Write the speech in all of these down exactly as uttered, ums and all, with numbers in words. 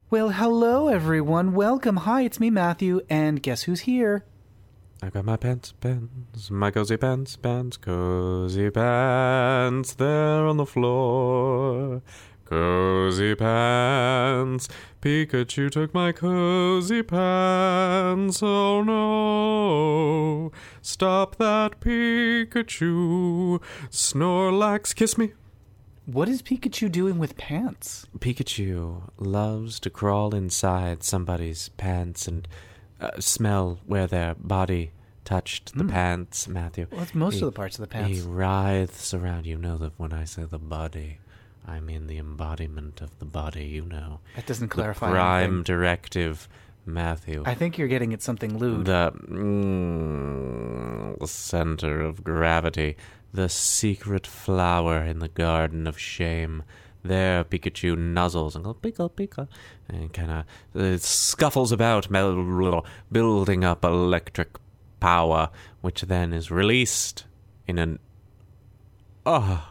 Well, hello, everyone. Welcome. Hi, it's me, Matthew, and guess who's here? I got my pants, pants, my cozy pants, pants, cozy pants, there on the floor. Cozy pants, Pikachu took my cozy pants, oh no. Stop that, Pikachu. Snorlax, kiss me. What is Pikachu doing with pants? Pikachu loves to crawl inside somebody's pants and uh, smell where their body touched the mm. pants, Matthew. Well, it's most he, of the parts of the pants. He writhes around. You know that when I say the body, I mean the embodiment of the body, you know. That doesn't clarify the prime anything. Directive, Matthew. I think you're getting at something lewd. The, mm, the center of gravity. The secret flower in the garden of shame. There, Pikachu nuzzles and goes, Pika, Pika, and kind of uh, scuffles about, building up electric power, which then is released in an, oh,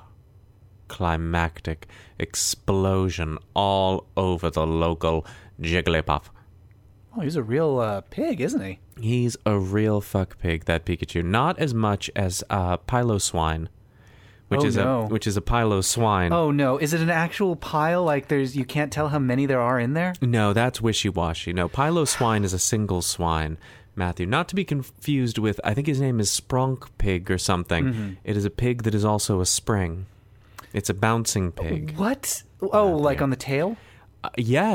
climactic explosion all over the local Jigglypuff. Oh, he's a real uh, pig, isn't he? He's a real fuck pig, that Pikachu. Not as much as uh, Piloswine, which oh, is no. a which is a Piloswine. Oh no! Is it an actual pile? Like there's you can't tell how many there are in there? No, that's wishy-washy. No, Piloswine is a single swine, Matthew. Not to be confused with, I think his name is Spronk Pig or something. Mm-hmm. It is a pig that is also a spring. It's a bouncing pig. What? Oh, Matthew. Like on the tail? Uh,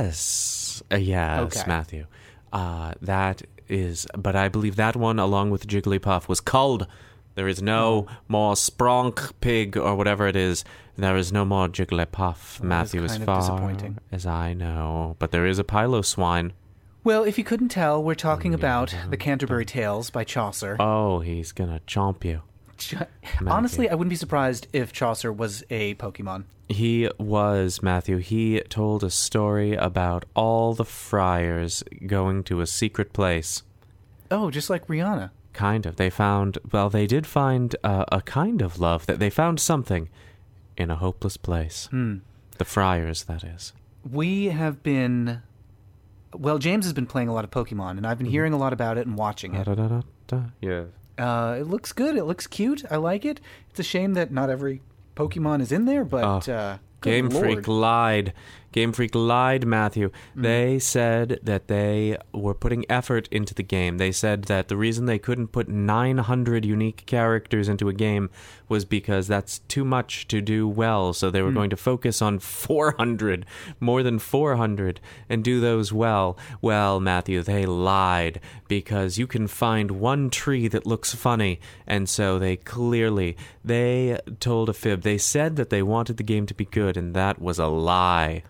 yes. Uh, yes, okay. Matthew. Uh, that is, but I believe that one, along with Jigglypuff, was culled. There is no oh. more Spronk Pig or whatever it is. There is no more Jigglypuff, well, Matthew, as far as I know. But there is a Piloswine. Well, if you couldn't tell, we're talking about The Canterbury Tales by Chaucer. Oh, he's gonna chomp you. Ch- Honestly, I wouldn't be surprised if Chaucer was a Pokemon. He was, Matthew. He told a story about all the friars going to a secret place. Oh, just like Rihanna. Kind of. They found, well, they did find uh, a kind of love. That they found something in a hopeless place. Hmm. The friars, that is. We have been... Well, James has been playing a lot of Pokemon, and I've been hearing a lot about it and watching it. Da, da, da, da. Yeah. Uh, it looks good. It looks cute. I like it. It's a shame that not every Pokemon is in there, but oh, uh, Game Lord. Freak lied. Game Freak lied, Matthew. Mm. They said that they were putting effort into the game. They said that the reason they couldn't put nine hundred unique characters into a game was because that's too much to do well. So they were mm. going to focus on four hundred, more than four hundred, and do those well. Well, Matthew, they lied because you can find one tree that looks funny. And so they clearly, they told a fib. They said that they wanted the game to be good, and that was a lie.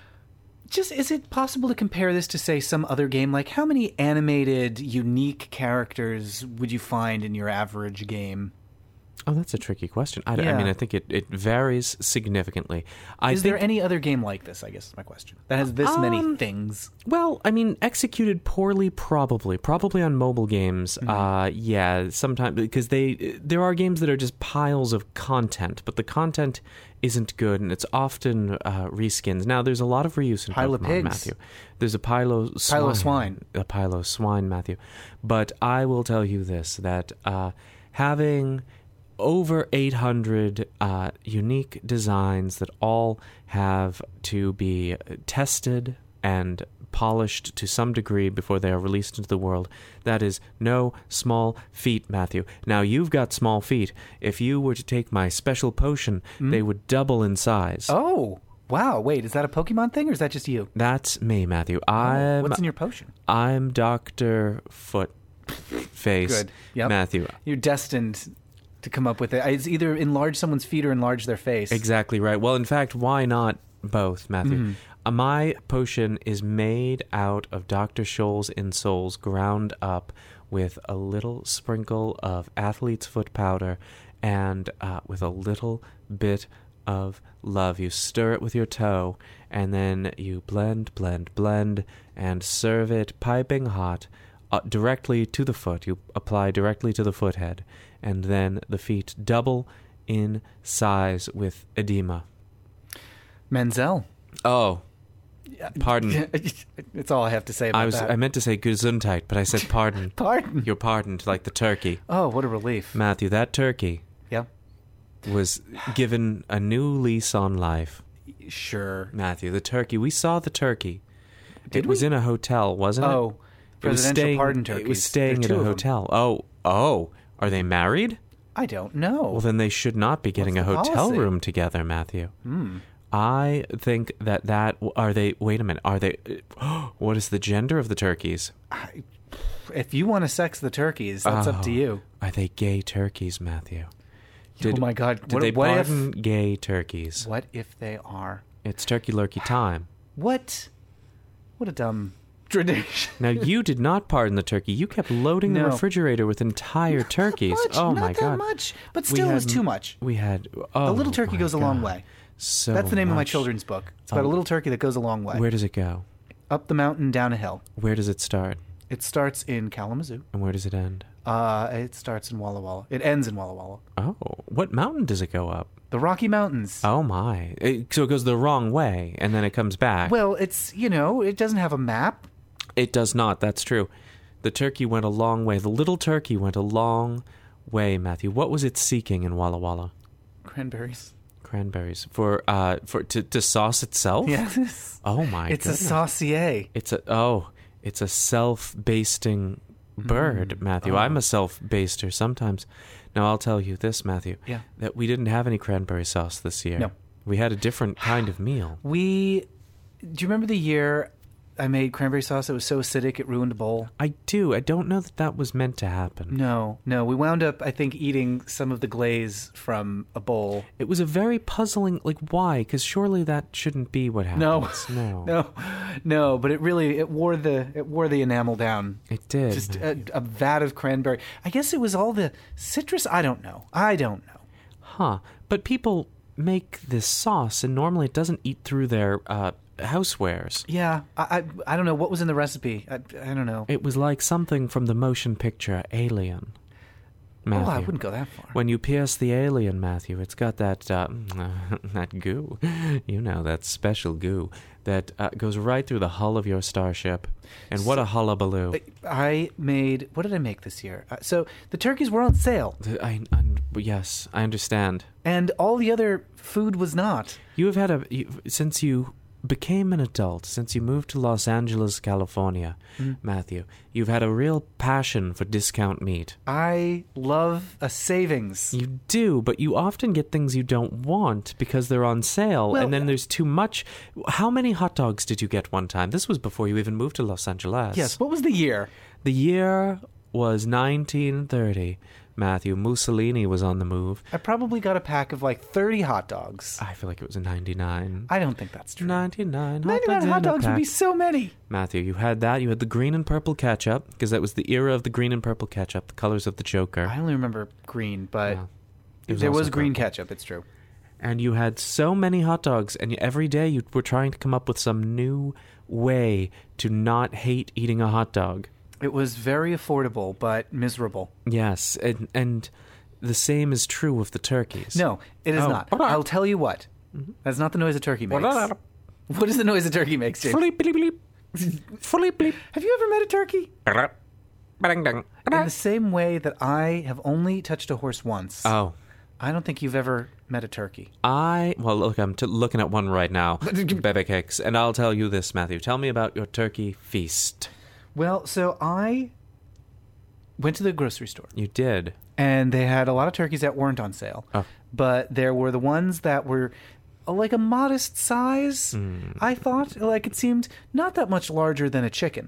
Just, is it possible to compare this to, say, some other game? Like, how many animated, unique characters would you find in your average game? Oh, that's a tricky question. I, yeah. I mean, I think it, it varies significantly. I is think, there any other game like this, I guess is my question, that has this um, many things? Well, I mean, executed poorly, probably. Probably on mobile games. Mm-hmm. Uh, yeah, sometimes, because they there are games that are just piles of content, but the content isn't good, and it's often uh, reskins. Now, there's a lot of reuse in Pile Pokemon, of pigs. Matthew. There's a Pilo Swine. Pilo Swine. A Pilo Swine, Matthew. But I will tell you this, that uh, having over eight hundred uh, unique designs that all have to be tested and polished to some degree before they are released into the world. That is no small feat, Matthew. Now, you've got small feet. If you were to take my special potion, mm. they would double in size. Oh, wow. Wait, is that a Pokemon thing, or is that just you? That's me, Matthew. I'm, What's in your potion? I'm Doctor Footface. Good. Yep. Matthew. You're destined to come up with it. It's either enlarge someone's feet or enlarge their face. Exactly right. Well, in fact, why not both, Matthew? Mm. Uh, my potion is made out of Doctor Scholl's insoles ground up with a little sprinkle of athlete's foot powder and uh, with a little bit of love. You stir it with your toe, and then you blend, blend, blend, and serve it piping hot uh, directly to the foot. You apply directly to the foot head, and then the feet double in size with edema. Menzel. Oh. Pardon. It's all I have to say about I was that. I meant to say Gesundheit, but I said pardon. Pardon. You're pardoned, like the turkey. Oh, what a relief. Matthew, that turkey Yeah. was given a new lease on life. Sure. Matthew, the turkey. We saw the turkey. Did it was we? in a hotel, wasn't it? Oh, it was presidential staying, pardon It turkeys. was staying There at are a two of them. hotel. Oh, oh. Are they married? I don't know. Well, then they should not be getting What's a the hotel policy? room together, Matthew. Hmm. I think that that... Are they... Wait a minute. Are they... What is the gender of the turkeys? I, if you want to sex the turkeys, that's up to Oh, you. Are they gay turkeys, Matthew? Did, oh my God! Did What, they what pardon if? gay turkeys? What if they are? It's turkey lurkey time. What? What a dumb tradition. Now, you did not pardon the turkey. You kept loading the No. refrigerator with entire Not turkeys. That much, oh not my that god! much, but We still, it was had- too much. We had oh, A little turkey my goes a long God. way. So That's the name of my much. children's book. It's about Oh. a little turkey that goes a long way. Where does it go? Up the mountain, down a hill. Where does it start? It starts in Kalamazoo. And where does it end? Uh, it starts in Walla Walla. It ends in Walla Walla. Oh, what mountain does it go up? The Rocky Mountains. Oh my! It, so it goes the wrong way, and then it comes back. Well, it's, you know, it doesn't have a map. It does not. That's true. The turkey went a long way. The little turkey went a long way, Matthew. What was it seeking in Walla Walla? Cranberries. Cranberries for uh for to, to sauce itself. Yes. Oh my! It's goodness. a saucier. It's a oh, it's a self-basting bird, Matthew. Oh. I'm a self-baster sometimes. Now I'll tell you this, Matthew. Yeah. That we didn't have any cranberry sauce this year. No. We had a different kind of meal. We. Do you remember the year I made cranberry sauce that was so acidic it ruined a bowl? I do. I don't know that that was meant to happen. No, no. We wound up, I think, eating some of the glaze from a bowl. It was a very puzzling, like, why? Because surely that shouldn't be what No, happens. No. no, no. But it really it wore the it wore the enamel down. It did. Just a, a vat of cranberry. I guess it was all the citrus. I don't know. I don't know. Huh. But people make this sauce, and normally it doesn't eat through their uh, housewares. Yeah, I, I I don't know what was in the recipe. I, I don't know. It was like something from the motion picture Alien. Matthew. Oh, I wouldn't go that far. When you pierce the alien, Matthew, it's got that uh, that goo. You know, that special goo that uh, goes right through the hull of your starship. And what a hullabaloo. I made. What did I make this year? Uh, so the turkeys were on sale, I, I, yes, I understand. and all the other food was not. You have had a... You, since you became an adult, since you moved to Los Angeles, California, Mm. Matthew, you've had a real passion for discount meat. I love a savings. You do, but you often get things you don't want because they're on sale, Well, and then there's too much. How many hot dogs did you get one time? This was before you even moved to Los Angeles. Yes. What was the year? The year was nineteen thirty. Matthew, Mussolini was on the move. I probably got a pack of like thirty hot dogs. I feel like it was a ninety-nine. I don't think that's true. ninety-nine hot ninety-nine dogs, hot in a dogs would pack. be so many. Matthew, you had that. You had the green and purple ketchup, because that was the era of the green and purple ketchup, the colors of the Joker. I only remember green, but Yeah. It was there was also green purple. ketchup. It's true. And you had so many hot dogs, and you- every day you were trying to come up with some new way to not hate eating a hot dog. It was very affordable, but miserable. Yes, and, and the same is true of the turkeys. No, it is Oh. not. I'll tell you what. That's not the noise a turkey makes. What is the noise a turkey makes, James? Bleep, bleep, bleep. Bleep, bleep. Have you ever met a turkey? Ba-dang-dang. In the same way that I have only touched a horse once, Oh. I don't think you've ever met a turkey. I, well, look, I'm t- looking at one right now, Bebe Cakes, and I'll tell you this, Matthew. Tell me about your turkey feast. Well, so I went to the grocery store, You did. and they had a lot of turkeys that weren't on sale. Oh. But there were the ones that were uh, like a modest size, I thought. Like it seemed not that much larger than a chicken.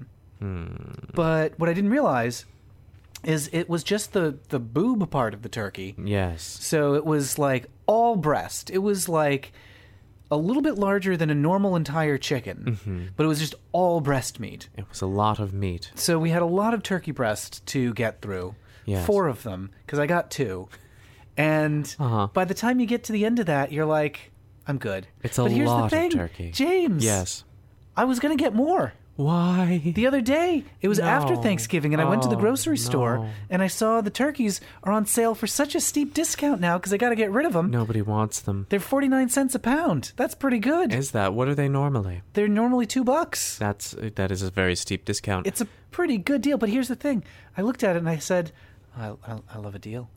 But what I didn't realize is it was just the, the boob part of the turkey. Yes. So it was like all breast. It was like a little bit larger than a normal entire chicken, but it was just all breast meat. It was a lot of meat. So we had a lot of turkey breast to get through. Yes. Four of them, because I got two. And Uh-huh. by the time you get to the end of that, you're like, I'm good. It's a but here's lot the of thing, turkey. James. Yes. I was going to get more. Why? The other day, it was No. after Thanksgiving, and I went to the Oh, grocery store, no. and I saw the turkeys are on sale for such a steep discount now because I got to get rid of them. Nobody wants them. They're forty-nine cents a pound. That's pretty good. Is that? What are they normally? They're normally two bucks. That's that is a very steep discount. It's a pretty good deal, but here's the thing. I looked at it and I said, I, I, I love a deal.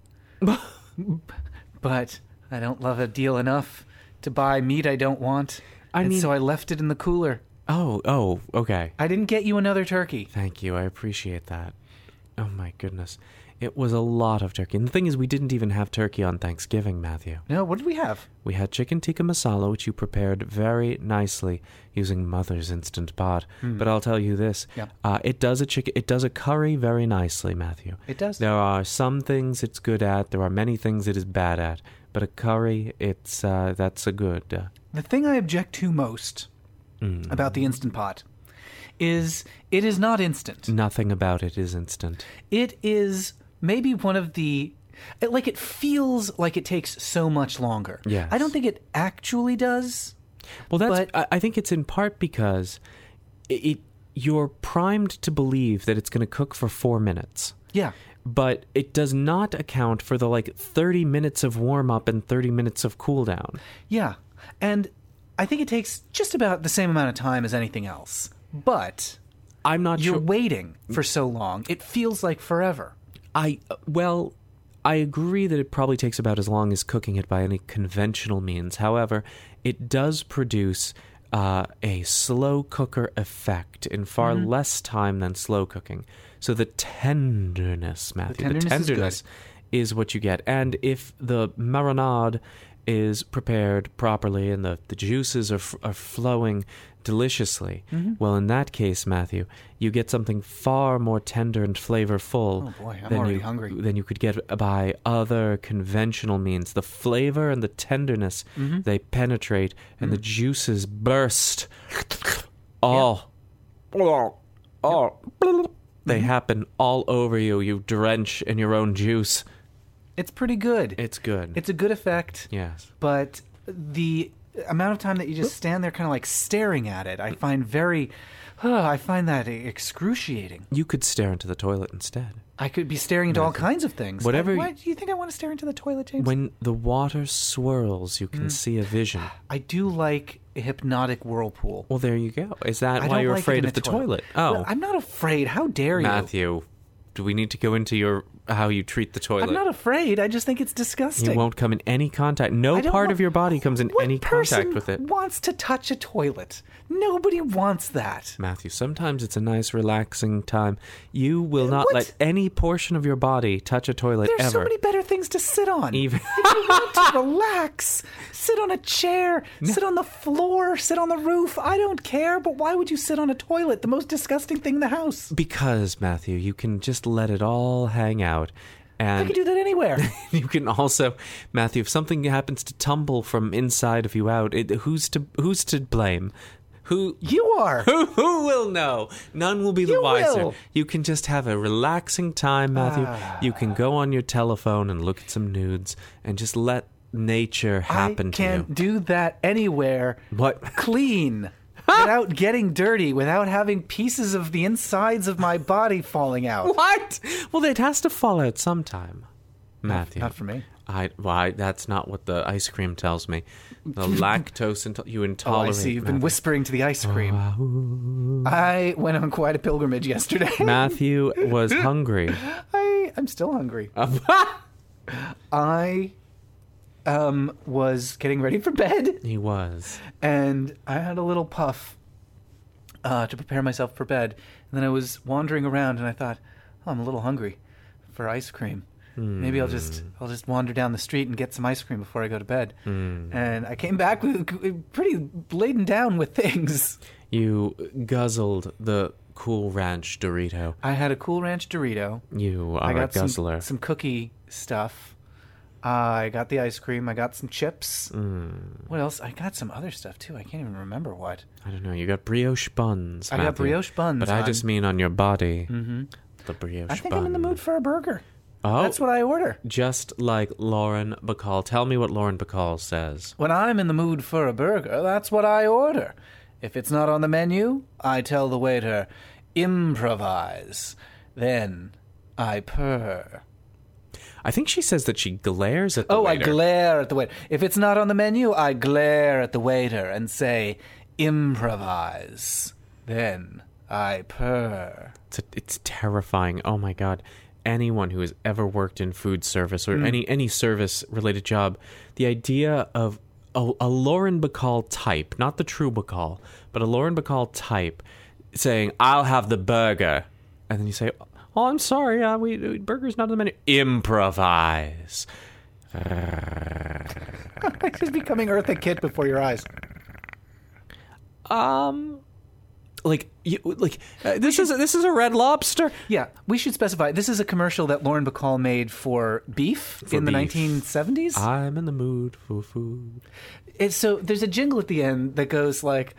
But I don't love a deal enough to buy meat I don't want. I and mean- so I left it in the cooler. Oh, oh, okay. I didn't get you another turkey. Thank you. I appreciate that. Oh my goodness. It was a lot of turkey. And the thing is, we didn't even have turkey on Thanksgiving, Matthew. No, what did we have? We had chicken tikka masala, which you prepared very nicely using Mother's Instant Pot. But I'll tell you this: Yeah. uh, it does a chicken, it does a curry very nicely, Matthew. It does. There are some things it's good at. There are many things it is bad at. But a curry, it's uh, that's a good. Uh, The thing I object to most mm, about the Instant Pot is it is not instant. nothing about it is instant. It is maybe one of the it, like it feels like it takes so much longer. Yes. I don't think it actually does. Well, that's. But- I, I think it's in part because it, it you're primed to believe that it's going to cook for four minutes. Yeah. But it does not account for the like thirty minutes of warm up and thirty minutes of cool down. Yeah. And I think it takes just about the same amount of time as anything else. But I'm not you're sure. waiting for so long. It feels like forever. I well, I agree that it probably takes about as long as cooking it by any conventional means. However, it does produce uh, a slow cooker effect in far Mm-hmm. less time than slow cooking. So the tenderness, Matthew, the tenderness is tenderness, is what you get. And if the marinade is prepared properly and the, the juices are, f- are flowing deliciously, Mm-hmm. well, in that case, Matthew, you get something far more tender and flavorful Oh, boy, I'm than already you, hungry. than you could get by other conventional means. The flavor and the tenderness, Mm-hmm. they penetrate and the juices burst. Oh, oh, oh. They Mm-hmm. happen all over you. You drench in your own juice. It's pretty good. It's good. It's a good effect. yes. But the amount of time that you just stand there kind of like staring at it, I find very, uh, I find that excruciating. You could stare into the toilet instead. I could be staring into all kinds of things. Whatever Why, you- do you think I want to stare into the toilet, James? When the water swirls, you can Mm. see a vision. I do like a hypnotic whirlpool. Well, there you go. Is that I why don't you're like it afraid in of a the toilet? Oh, Well, I'm not afraid. How dare you? Matthew, do we need to go into your how you treat the toilet? I'm not afraid. I just think it's disgusting. You won't come in any contact. No I don't part wa- of your body comes in What any person contact with it. wants to touch a toilet? Nobody wants that. Matthew, sometimes it's a nice, relaxing time. You will not What? let any portion of your body touch a toilet There's ever. so many better things to sit on. Even If you want to relax, sit on a chair, sit on the floor, sit on the roof. I don't care, but why would you sit on a toilet? The most disgusting thing in the house. because, Matthew, you can just let it all hang out. I And could do that anywhere. you can also, Matthew, if something happens to tumble from inside of you out, it, who's to who's to blame? Who You are. Who, who will know? None will be the You wiser. will. You can just have a relaxing time, Matthew. Ah. You can go on your telephone and look at some nudes and just let nature happen I to can you. do that anywhere. What? Clean. Without getting dirty, without having pieces of the insides of my body falling out. What? Well, it has to fall out sometime, Matthew. Not for me. I, well, I, that's not what the ice cream tells me. The lactose, into, you Oh, intolerant. I see. You've been Matthew. whispering to the ice cream. I went on quite a pilgrimage yesterday. Matthew was hungry. I, I'm still hungry. I um, was getting ready for bed, He was. and I had a little puff uh, to prepare myself for bed. And then I was wandering around, and I thought, oh, I'm a little hungry for ice cream. Maybe I'll just I'll just wander down the street and get some ice cream before I go to bed. And I came back with pretty laden down with things. You guzzled the Cool Ranch Dorito. I had a Cool Ranch Dorito. You are I a got guzzler. some, some cookie stuff. Uh, I got the ice cream. I got some chips. Mm. What else? I got some other stuff too. I can't even remember what. I don't know. You got brioche buns. I got Matthew. brioche buns. But I on- just mean on your body. Mhm. The brioche I think bun. I'm in the mood for a burger. Oh, That's what I order. just like Lauren Bacall. Tell me what Lauren Bacall says. When I'm in the mood for a burger, that's what I order. If it's not on the menu, I tell the waiter, improvise. Then I purr. I think she says that she glares at the Oh, waiter. I glare at the waiter. If it's not on the menu, I glare at the waiter and say, improvise. Then I purr. It's, a, it's terrifying. Oh my God. Anyone who has ever worked in food service or mm. any, any service-related job, the idea of a, a Lauren Bacall type, not the true Bacall, but a Lauren Bacall type saying, I'll have the burger. And then you say, oh, I'm sorry, uh, we, we burger's not on the menu. Improvise. She's becoming Eartha Kitt before your eyes. Um... Like, you, like uh, this is a, this is a Red Lobster. Yeah, we should specify. This is a commercial that Lauren Bacall made for beef for in beef. the nineteen seventies. I'm in the mood for food. It's, so there's a jingle at the end that goes like,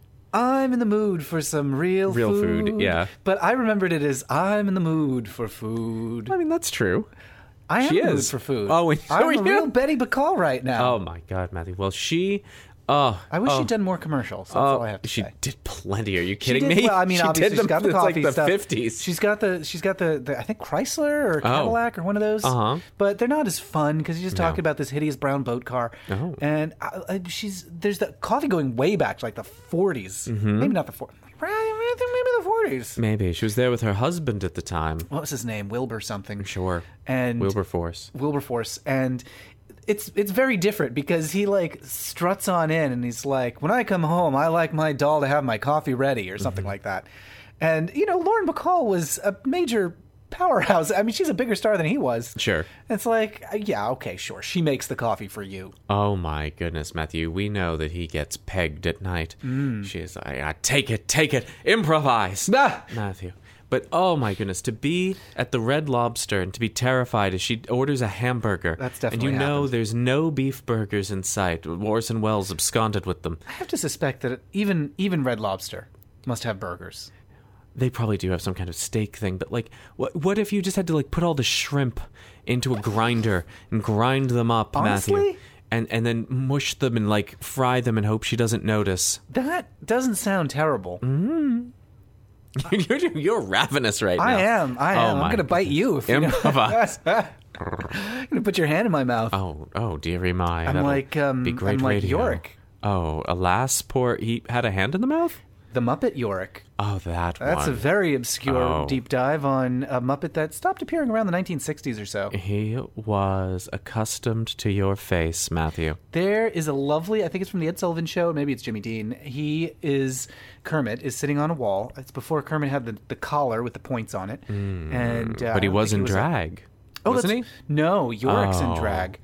I'm in the mood for some real, real food. food. Yeah, but I remembered it as I'm in the mood for food. I mean, that's true. I am she in the mood is. for food. Oh, we, I'm we a real Betty Bacall right now. Oh my God, Matthew. Well, she. Oh, I wish oh, she'd done more commercials. That's oh, all I have to she say. did plenty. Are you kidding she did, me? Well, I mean, she obviously did she's got the it's coffee like the stuff. fifties. She's got the she's got the, the I think Chrysler or Cadillac oh. or one of those. Uh-huh. But they're not as fun because you're just talking No. about this hideous brown boat car. Oh. And I, I, she's there's the coffee going way back to like the forties, Mm-hmm. maybe not the forties. I think maybe the forties. Maybe she was there with her husband at the time. What was his name? Wilbur something. Sure. And Wilberforce. Wilberforce. And it's it's very different because he like struts on in and he's like, when I come home, I like my doll to have my coffee ready or something Mm-hmm. like that. And, you know, Lauren Bacall was a major powerhouse. I mean, she's a bigger star than he was. Sure. It's like, yeah, okay, sure. She makes the coffee for you. Oh my goodness, Matthew. We know that he gets pegged at night. Mm. She's like, I, take it, take it, improvise. Ah! Matthew. But oh my goodness, to be at the Red Lobster and to be terrified as she orders a hamburger. That's definitely And you know happened. there's no beef burgers in sight. Orson Welles absconded with them. I have to suspect that even even Red Lobster must have burgers. They probably do have some kind of steak thing, but like, what what if you just had to like put all the shrimp into a grinder and grind them up, Honestly? Matthew? And and then mush them and like fry them and hope she doesn't notice. That doesn't sound terrible. Mm-hmm. you're, you're ravenous right now. I am. I Oh am. my I'm going to bite you. If you Improvise. I'm going to put your hand in my mouth. Oh, oh, dearie my. I'm That'll like, um, be great I'm like radio. Yorick. Oh, alas, poor, he had a hand in the mouth? The Muppet Yorick. Oh, that That's one. a very obscure Oh. deep dive on a Muppet that stopped appearing around the nineteen sixties or so. He was accustomed to your face, Matthew. There is a lovely, I think it's from the Ed Sullivan Show, maybe it's Jimmy Dean. He is, Kermit is sitting on a wall. It's before Kermit had the, the collar with the points on it. and uh, But he I don't was think in it a- drag. Oh, wasn't he? that's- No, Yorick's in Oh. drag.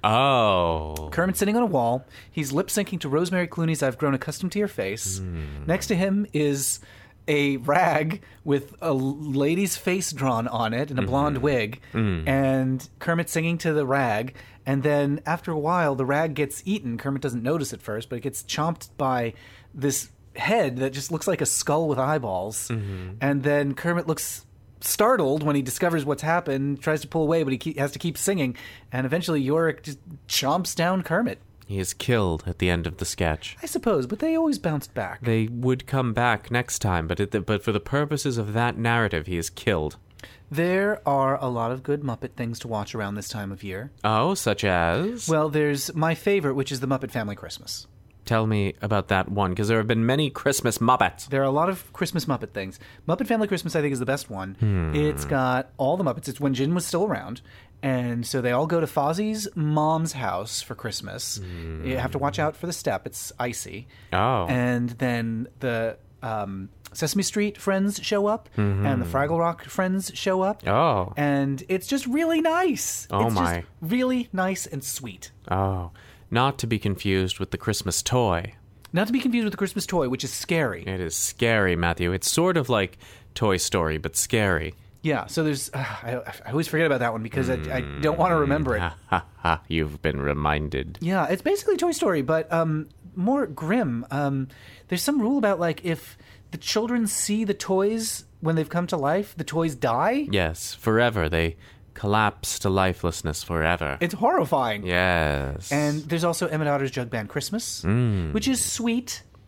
Oh. Kermit's sitting on a wall. He's lip syncing to Rosemary Clooney's I've Grown Accustomed to Your Face. Hmm. Next to him is a rag with a lady's face drawn on it and a blonde Mm-hmm. wig. Mm. And Kermit singing to the rag. And then after a while, the rag gets eaten. Kermit doesn't notice at first, but it gets chomped by this head that just looks like a skull with eyeballs. Mm-hmm. And then Kermit looks startled when he discovers what's happened, tries to pull away, but he keep, has to keep singing. And eventually Yorick just chomps down Kermit. He is killed at the end of the sketch. I suppose, but they always bounced back. They would come back next time, but it, but for the purposes of that narrative, he is killed. There are a lot of good Muppet things to watch around this time of year. Oh, such as? Well, there's my favorite, which is the Muppet Family Christmas. Tell me about that one, because there have been many Christmas Muppets. There are a lot of Christmas Muppet things. Muppet Family Christmas, I think, is the best one. Hmm. It's got all the Muppets. It's when Jin was still around. And so they all go to Fozzie's mom's house for Christmas. Hmm. You have to watch out for the step. It's icy. Oh. And then the um, Sesame Street friends show up. And the Fraggle Rock friends show up. Oh. And it's just really nice. Oh, it's my. just really nice and sweet. Oh. Not to be confused with the Christmas toy. Not to be confused with the Christmas toy, which is scary. It is scary, Matthew. It's sort of like Toy Story, but scary. Yeah, so there's... Uh, I, I always forget about that one because I, I don't want to remember it. Ha ha ha, you've been reminded. Yeah, it's basically Toy Story, but um, more grim. Um, there's some rule about, like, if the children see the toys when they've come to life, the toys die. Yes, forever. They collapse to lifelessness forever. It's horrifying. Yes. And there's also Emmett Otter's Jug Band Christmas, Mm. which is sweet.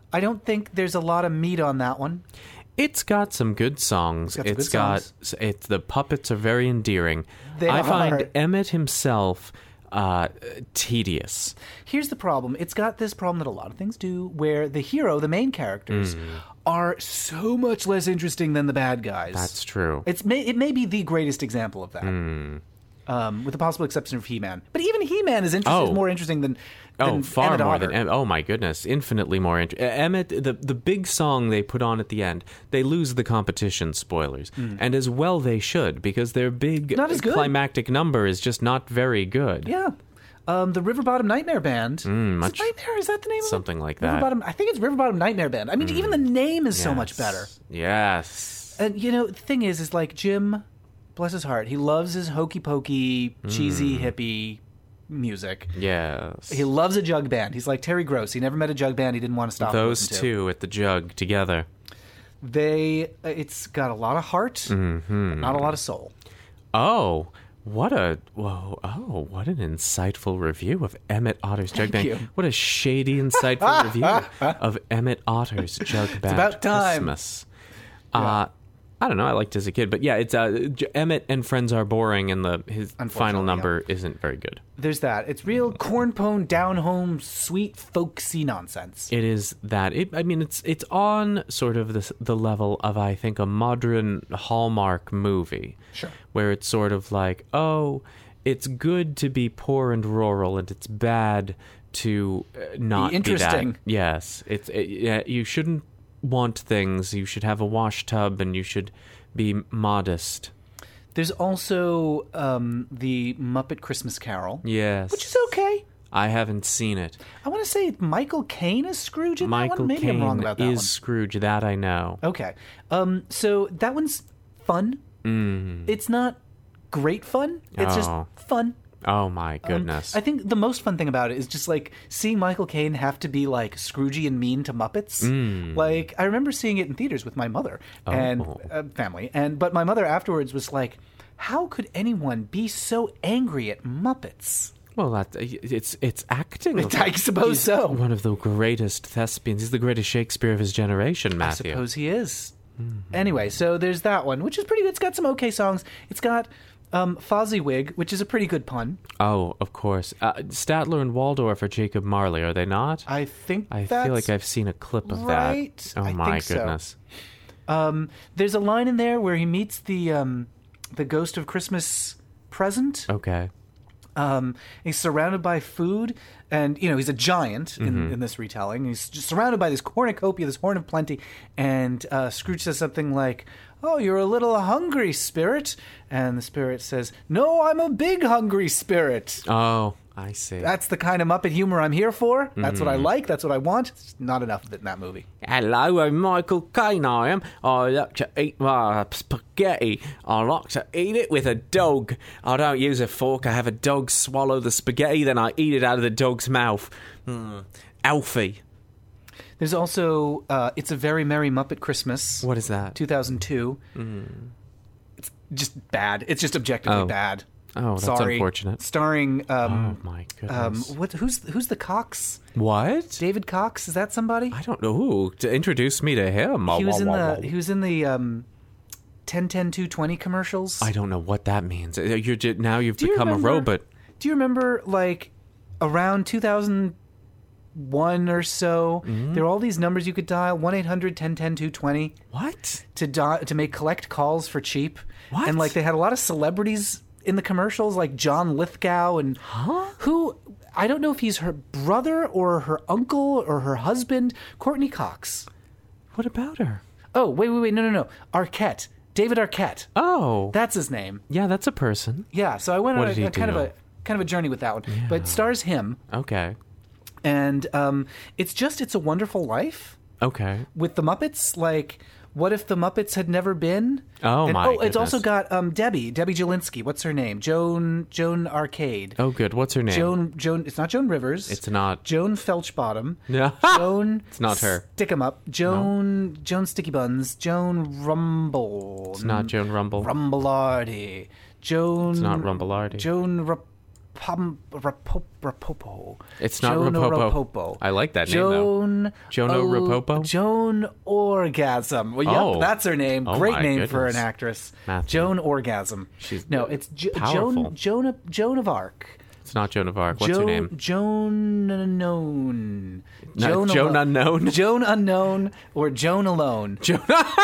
I don't think there's a lot of meat on that one. It's got some good songs. It's got some It's good got songs. it's the puppets are very endearing. They I are. find Emmett himself uh, tedious. Here's the problem. It's got this problem that a lot of things do, where the hero, the main characters, Mm. are so much less interesting than the bad guys. That's true. It's may, it may be the greatest example of that, Mm. um, with the possible exception of He-Man. But even He-Man is, interest- is Oh. more interesting than, Oh, than far Emmett more Otter. than Em- oh my goodness, infinitely more. Int- Emmett, the the big song they put on at the end, they lose the competition. Spoilers, and as well they should, because their big Mm. Not as good. climactic number is just not very good. Yeah. Um, the River Bottom Nightmare Band. Mm, much- is it Nightmare? Is that the name of it? Something like River that. Bottom, I think it's River Bottom Nightmare Band. I mean, even the name is so much Yes. better. Yes. And, you know, the thing is, is like Jim, bless his heart, he loves his hokey pokey, cheesy, hippie music. Yes. He loves a jug band. He's like Terry Gross. He never met a jug band he didn't want to stop and Those listen to. two at the jug together. They, uh, it's got a lot of heart, Mm-hmm. but not a lot of soul. Oh, what a whoa! Oh, what an insightful review of Emmett Otter's Jug Thank Band. you. What a shady, insightful review of Emmett Otter's Jug Band. about time. Christmas. Uh, I don't know. I liked it as a kid, but yeah, it's uh, J- Emmett and Friends Are Boring, and the his final Unfortunately, number isn't very good. There's that. It's real cornpone, down home, sweet, folksy nonsense. It is that. It, I mean, it's it's on sort of the the level of, I think, a modern Hallmark movie. Sure. Where it's sort of like, oh, it's good to be poor and rural, and it's bad to uh, not be, interesting. that. Yes, it's it, yeah, you shouldn't want things. You should have a wash tub, and you should be modest. There's also um, the Muppet Christmas Carol, Yes, which is okay. I haven't seen it. I want to say Michael Caine is Scrooge in that Michael one. Maybe I'm wrong Caine about that is one. Scrooge. That I know. Okay. Um, so that one's fun. Mm. It's not great fun. It's just Oh. fun. Oh my Um, goodness. I think the most fun thing about it is just like seeing Michael Caine have to be like Scroogey and mean to Muppets. Mm. Like I remember seeing it in theaters with my mother and Oh. uh, family, and but my mother afterwards was like, "How could anyone be so angry at Muppets?" Well, that it's it's acting. I suppose He's so. One of the greatest thespians. He's the greatest Shakespeare of his generation, Matthew. I suppose he is. Anyway, so there's that one, which is pretty good. It's got some okay songs. It's got um, Fozziwig, which is a pretty good pun. Oh, of course. Uh, Statler and Waldorf are Jacob Marley, are they not? I think I that's feel like I've seen a clip of right. that. Oh I my think so. goodness. Um, there's a line in there where he meets the um, the ghost of Christmas Present. Okay. Um, he's surrounded by food, and you know he's a giant in, Mm-hmm. in this retelling. He's just surrounded by this cornucopia, this horn of plenty, and uh, Scrooge says something like, "Oh, you're a little hungry, spirit," and the spirit says, "No, I'm a big hungry spirit." Oh, I see. That's the kind of Muppet humor I'm here for. That's Mm-hmm. what I like. That's what I want. It's not enough of it in that movie. Hello, I'm Michael Caine. I am. I like to eat my spaghetti. I like to eat it with a dog. I don't use a fork. I have a dog swallow the spaghetti, then I eat it out of the dog's mouth. Mm. Alfie. There's also uh, It's a Very Merry Muppet Christmas. What is that? two thousand two. It's just bad. It's just objectively Oh. bad. Oh, that's Sorry. unfortunate. Starring um, Oh my um, goodness. what? Who's who's the Cox? What? David Cox? Is that somebody? I don't know. Ooh, to introduce me to him. He was in Wah, wah, the wah. he was in the um, ten ten two twenty commercials. I don't know what that means. Uh, You're ju- now you've Do you become remember- a robot. Do you remember like around two thousand one or so? Mm-hmm. There were all these numbers you could dial: one eight hundred ten ten two twenty What? to di- to make collect calls for cheap. What? And like they had a lot of celebrities in the commercials, like John Lithgow and who I don't know if he's her brother or her uncle or her husband, Courtney Cox. What about her? Oh, wait, wait, wait, no, no, no. Arquette. David Arquette. Oh, That's his name. yeah, that's a person. Yeah, so I went What on did a, he a kind do? of a kind of a journey with that one. But it stars him, Okay. and um, it's just It's a Wonderful Life Okay. with the Muppets. Like, what if the Muppets had never been? Oh, and, my Oh, it's also goodness. got um, Debbie, Debbie Jelinski. What's her name? Joan Joan Arcade. Oh, good. What's her name? Joan Joan. It's not Joan Rivers. It's not. Joan Felchbottom. No. Joan. It's not her. Stick 'em up. Joan. Joan Sticky Buns. Joan Rumble. It's not Joan Rumble. Rumbleardi. Joan. It's not Rumbleardi. Joan. Rup- Rapom, Rapop, Rapopo. It's not Joan Rapopo. Rapopo. I like that Joan, name, though. Joan o, Rapopo? Joan Orgasm. Well, Oh. yep, that's her name. Oh, Great my name for an goodness. actress. Matthew. Joan Orgasm. She's no, it's jo- powerful. Joan, Joan, of, Joan of Arc. It's not Joan of Arc. What's Joan, her name? Joan Unknown. No, Joan, Joan Alo- Unknown? Joan Unknown or Joan Alone. Joan.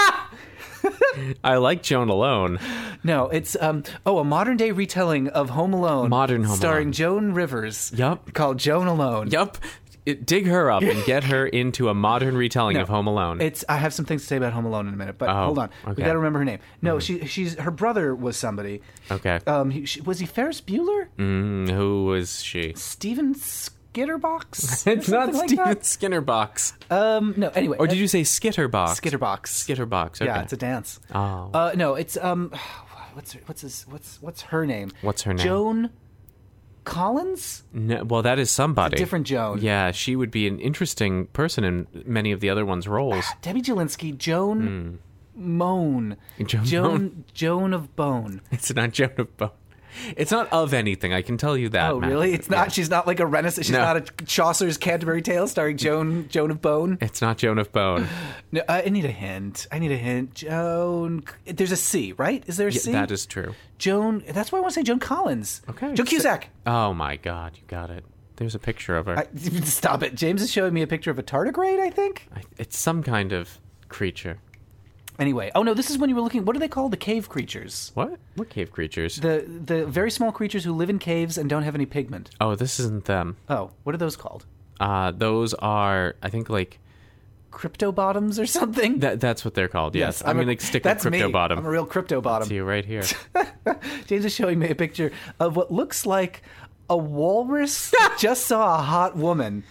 I like Joan Alone. No, it's um oh a modern day retelling of Home Alone, Modern Home starring Alone. Joan Rivers. Yup. Called Joan Alone. Yup. It, dig her up and get her into a modern retelling No, of Home Alone. It's I have some things to say about Home Alone in a minute, but Oh, hold on, we okay. got to remember her name. No, she she's her brother was somebody. okay. Um, he, she, was he Ferris Bueller? Mm, who is she? Steven Skitterbox? It's not Something like Steven that? Skinnerbox. Um, no. Anyway, Or did you say Skitterbox? Skitterbox? Skitterbox. Okay. Yeah, it's a dance. Oh. Uh, no, it's um, what's her, what's his what's what's her name? What's her name? Joan Collins. No, well, that is somebody. It's a different Joan. Yeah, she would be an interesting person in many of the other ones' roles. Debbie Jelinski, Joan Moan, Hmm. Joan Joan Moan? Joan of Bone. It's not Joan of Bone. It's not of anything. I can tell you that. Oh, Matt. really? It's not. She's not like a Renaissance. She's No. not a Chaucer's Canterbury Tales starring Joan Joan of Bone. It's not Joan of Bone. No, I need a hint. I need a hint. Joan. There's a C, right? Is there a Yeah, C? that is true. Joan. That's why I want to say Joan Collins. Okay. Joan Cusack. Oh my God, you got it. There's a picture of her. I, stop it. James is showing me a picture of a tardigrade, I think. I, it's some kind of creature. Anyway, oh no, this is when you were looking. What are they called? The cave creatures. What? What cave creatures? The the very small creatures who live in caves and don't have any pigment. oh, this isn't them. Oh, what are those called? Uh, those are, I think, like Crypto bottoms or something? that. That's what they're called. Yes, I'm, I'm a- gonna stick that's with crypto me. bottom. I'm a real crypto bottom. See you right here. James is showing me a picture of what looks like a walrus that just saw a hot woman.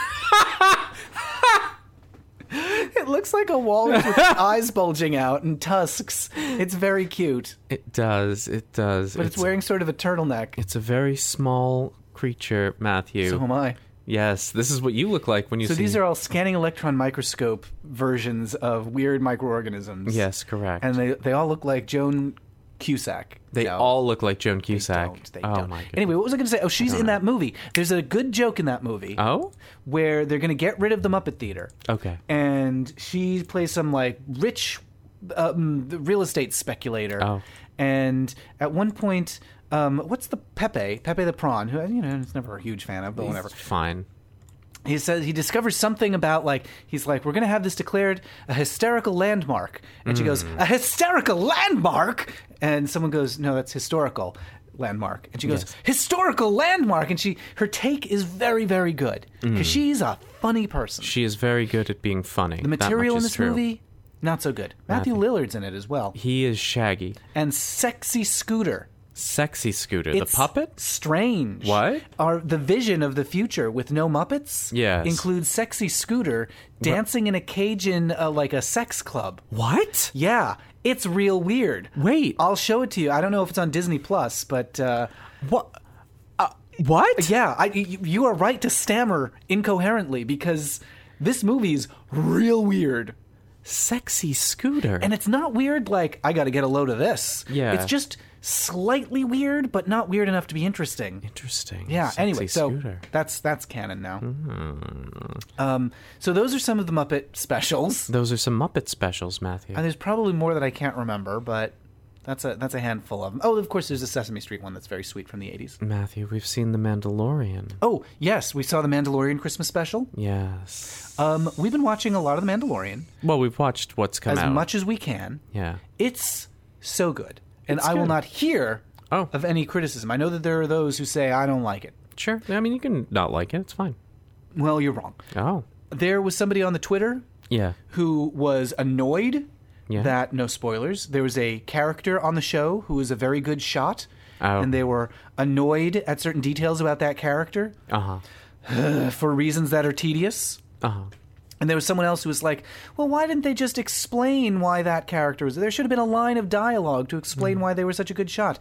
It looks like a walrus with eyes bulging out and tusks. It's very cute, It does. It does. but it's, wearing sort of a turtleneck. It's a very small creature, Matthew. So am I. Yes, this is what you look like when you So see. these are all scanning electron microscope versions of weird microorganisms. Yes, correct. And they they all look like Joan Cusack. they No, all look like Joan they Cusack. don't. They oh don't. my goodness. Anyway, what was I going to say? Oh, she's in that movie. There's a good joke in that movie Oh. where they're going to get rid of the Muppet Theater. Okay. And she plays some like rich um, real estate speculator. Oh. And at one point, um, what's the Pepe? Pepe the prawn, who you know, is never a huge fan of, but whatever. It's fine. He says he discovers something about like he's like we're going to have this declared a hysterical landmark, and she goes a hysterical landmark, and someone goes no, that's historical landmark, and she goes Yes. historical landmark, and she her take is very very good because she's a funny person. She is very good at being funny. The material in that much is this true. movie, not so good. Matthew Lillard's in it as well, He is Shaggy. and sexy Scooter. Sexy Scooter. It's the puppet? Strange. What? Are the vision of the future with no Muppets? Yes. Includes sexy Scooter dancing in a Cajun, uh, like a sex club. What? Yeah, it's real weird. Wait. I'll show it to you. I don't know if it's on Disney Plus, but uh, What? Uh, what? yeah, I, you, you are right to stammer incoherently because this movie's real weird. Sexy Scooter. And it's not weird like, I got to get a load of this. Yeah. It's just slightly weird, but not weird enough to be interesting. Interesting. Yeah. Sexy Anyway, so Scooter. that's that's canon now. Mm. Um, so those are some of the Muppet specials, Those are some Muppet specials, Matthew. and there's probably more that I can't remember, but that's a that's a handful of them. Oh, of course, there's a Sesame Street one that's very sweet from the eighties. Matthew, we've seen The Mandalorian. Oh yes, we saw the Mandalorian Christmas special. Yes. Um, we've been watching a lot of the Mandalorian Well, we've watched what's come as out. much as we can. Yeah. It's so good, and It's I will good. not hear Oh. of any criticism. I know that there are those who say I don't like it. Sure. I mean, you can not like it. It's fine. Well, you're wrong. Oh. There was somebody on the Twitter Yeah. who was annoyed Yeah. that, no spoilers, there was a character on the show who was a very good shot, Oh. and they were annoyed at certain details about that character Uh-huh. for reasons that are tedious. Uh-huh. And there was someone else who was like, well, why didn't they just explain why that character was... There should have been a line of dialogue to explain Mm. why they were such a good shot.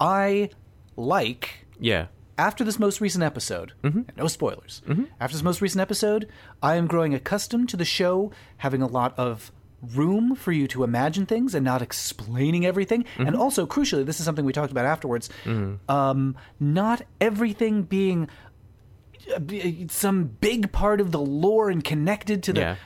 I like... Yeah. After this most recent episode, Mm-hmm. and no spoilers, after this most recent episode, I am growing accustomed to the show having a lot of room for you to imagine things and not explaining everything. Mm-hmm. And also, crucially, this is something we talked about afterwards, mm-hmm. um, not everything being some big part of the lore and connected to the yeah.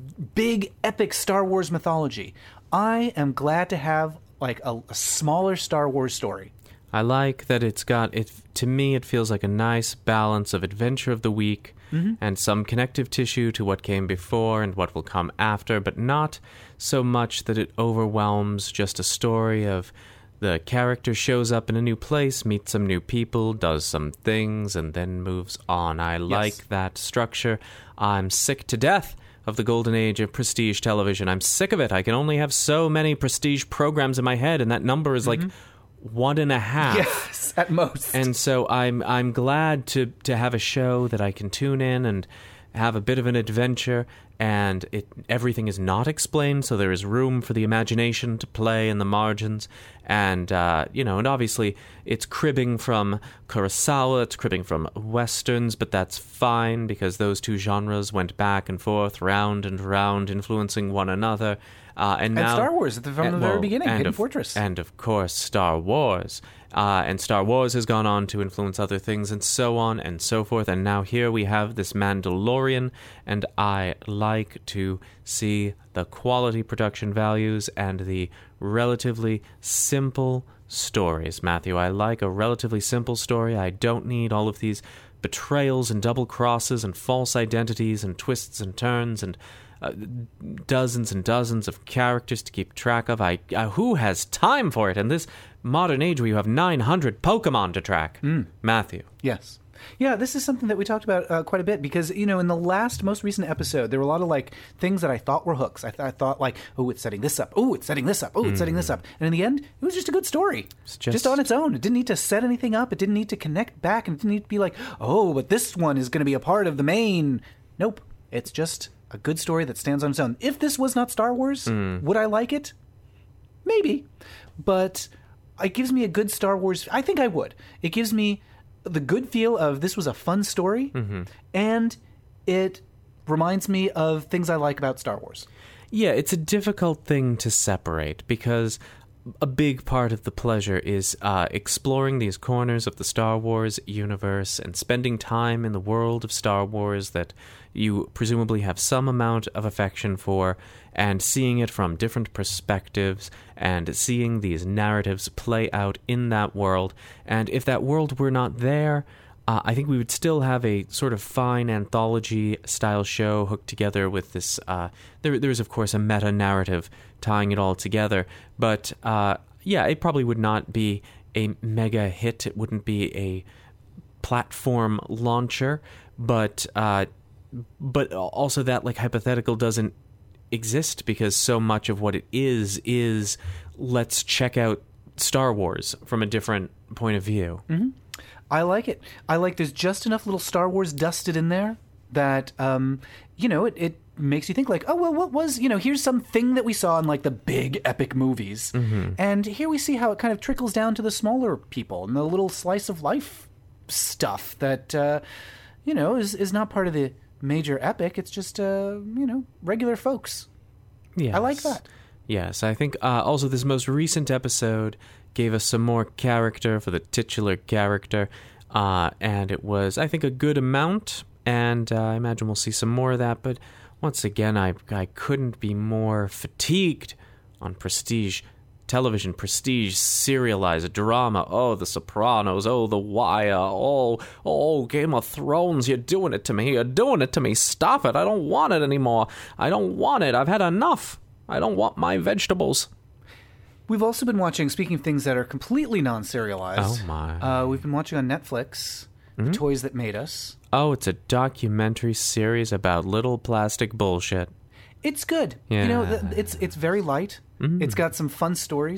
big epic Star Wars mythology. I am glad to have like a, a smaller Star Wars story. I like that it's got it. To me, it feels like a nice balance of adventure of the week mm-hmm. and some connective tissue to what came before and what will come after, but not so much that it overwhelms just a story of the character shows up in a new place, meets some new people, does some things, and then moves on. I yes. like that structure. I'm sick to death of the golden age of prestige television. I'm sick of it. I can only have so many prestige programs in my head, and that number is mm-hmm. like one and a half. Yes, at most. And so I'm I'm glad to to have a show that I can tune in and have a bit of an adventure, and it everything is not explained, so there is room for the imagination to play in the margins. And, uh, you know, and obviously it's cribbing from Kurosawa, it's cribbing from Westerns, but that's fine because those two genres went back and forth, round and round, influencing one another. Uh, and, and now, Star Wars from the and, very well, beginning, Hidden of, Fortress. And, of course, Star Wars. Uh, and Star Wars has gone on to influence other things and so on and so forth. And now here we have this Mandalorian, and I like to see the quality production values and the relatively simple stories, Matthew. I like a relatively simple story. I don't need all of these betrayals and double crosses and false identities and twists and turns and Uh, dozens and dozens of characters to keep track of. I uh, who has time for it in this modern age where you have nine hundred Pokemon to track? Mm. Matthew. Yes. Yeah, this is something that we talked about uh, quite a bit because, you know, in the last, most recent episode, there were a lot of, like, things that I thought were hooks. I, th- I thought, like, oh, it's setting this up. Oh, it's setting this up. Oh, it's mm. setting this up. And in the end, it was just a good story. It's just... just on its own. It didn't need to set anything up. It didn't need to connect back. And it didn't need to be like, oh, but this one is going to be a part of the main. Nope. It's just a good story that stands on its own. If this was not Star Wars, mm. would I like it? Maybe. But it gives me a good Star Wars... I think I would. It gives me the good feel of this was a fun story, mm-hmm. and it reminds me of things I like about Star Wars. Yeah, it's a difficult thing to separate because a big part of the pleasure is uh, exploring these corners of the Star Wars universe and spending time in the world of Star Wars that you presumably have some amount of affection for, and seeing it from different perspectives and seeing these narratives play out in that world. And if that world were not there, uh, I think we would still have a sort of fine anthology-style show hooked together with this... Uh, there, there's, of course, a meta-narrative tying it all together. But, uh, yeah, it probably would not be a mega hit. It wouldn't be a platform launcher. But... Uh, But also that, like, hypothetical doesn't exist because so much of what it is is let's check out Star Wars from a different point of view. Mm-hmm. I like it. I like there's just enough little Star Wars dusted in there that, um, you know, it, it makes you think like, oh, well, what was, you know, here's something that we saw in like the big epic movies. Mm-hmm. And here we see how it kind of trickles down to the smaller people and the little slice of life stuff that, uh, you know, is, is not part of the major epic. It's just uh you know regular folks. Yes. I like that. Yes, I think uh, also this most recent episode gave us some more character for the titular character, uh, and it was, I think, a good amount, and uh, I imagine we'll see some more of that. But once again, I I couldn't be more fatigued on prestige television, prestige, serialized drama. Oh, The Sopranos. Oh, The Wire. Oh, oh, Game of Thrones. You're doing it to me. You're doing it to me. Stop it. I don't want it anymore. I don't want it. I've had enough. I don't want my vegetables. We've also been watching, speaking of things that are completely non-serialized. Oh, my. Uh, we've been watching on Netflix, mm-hmm. The Toys That Made Us. Oh, it's a documentary series about little plastic bullshit. It's good. Yeah. You know, it's it's very light. Mm-hmm. It's got some fun stories.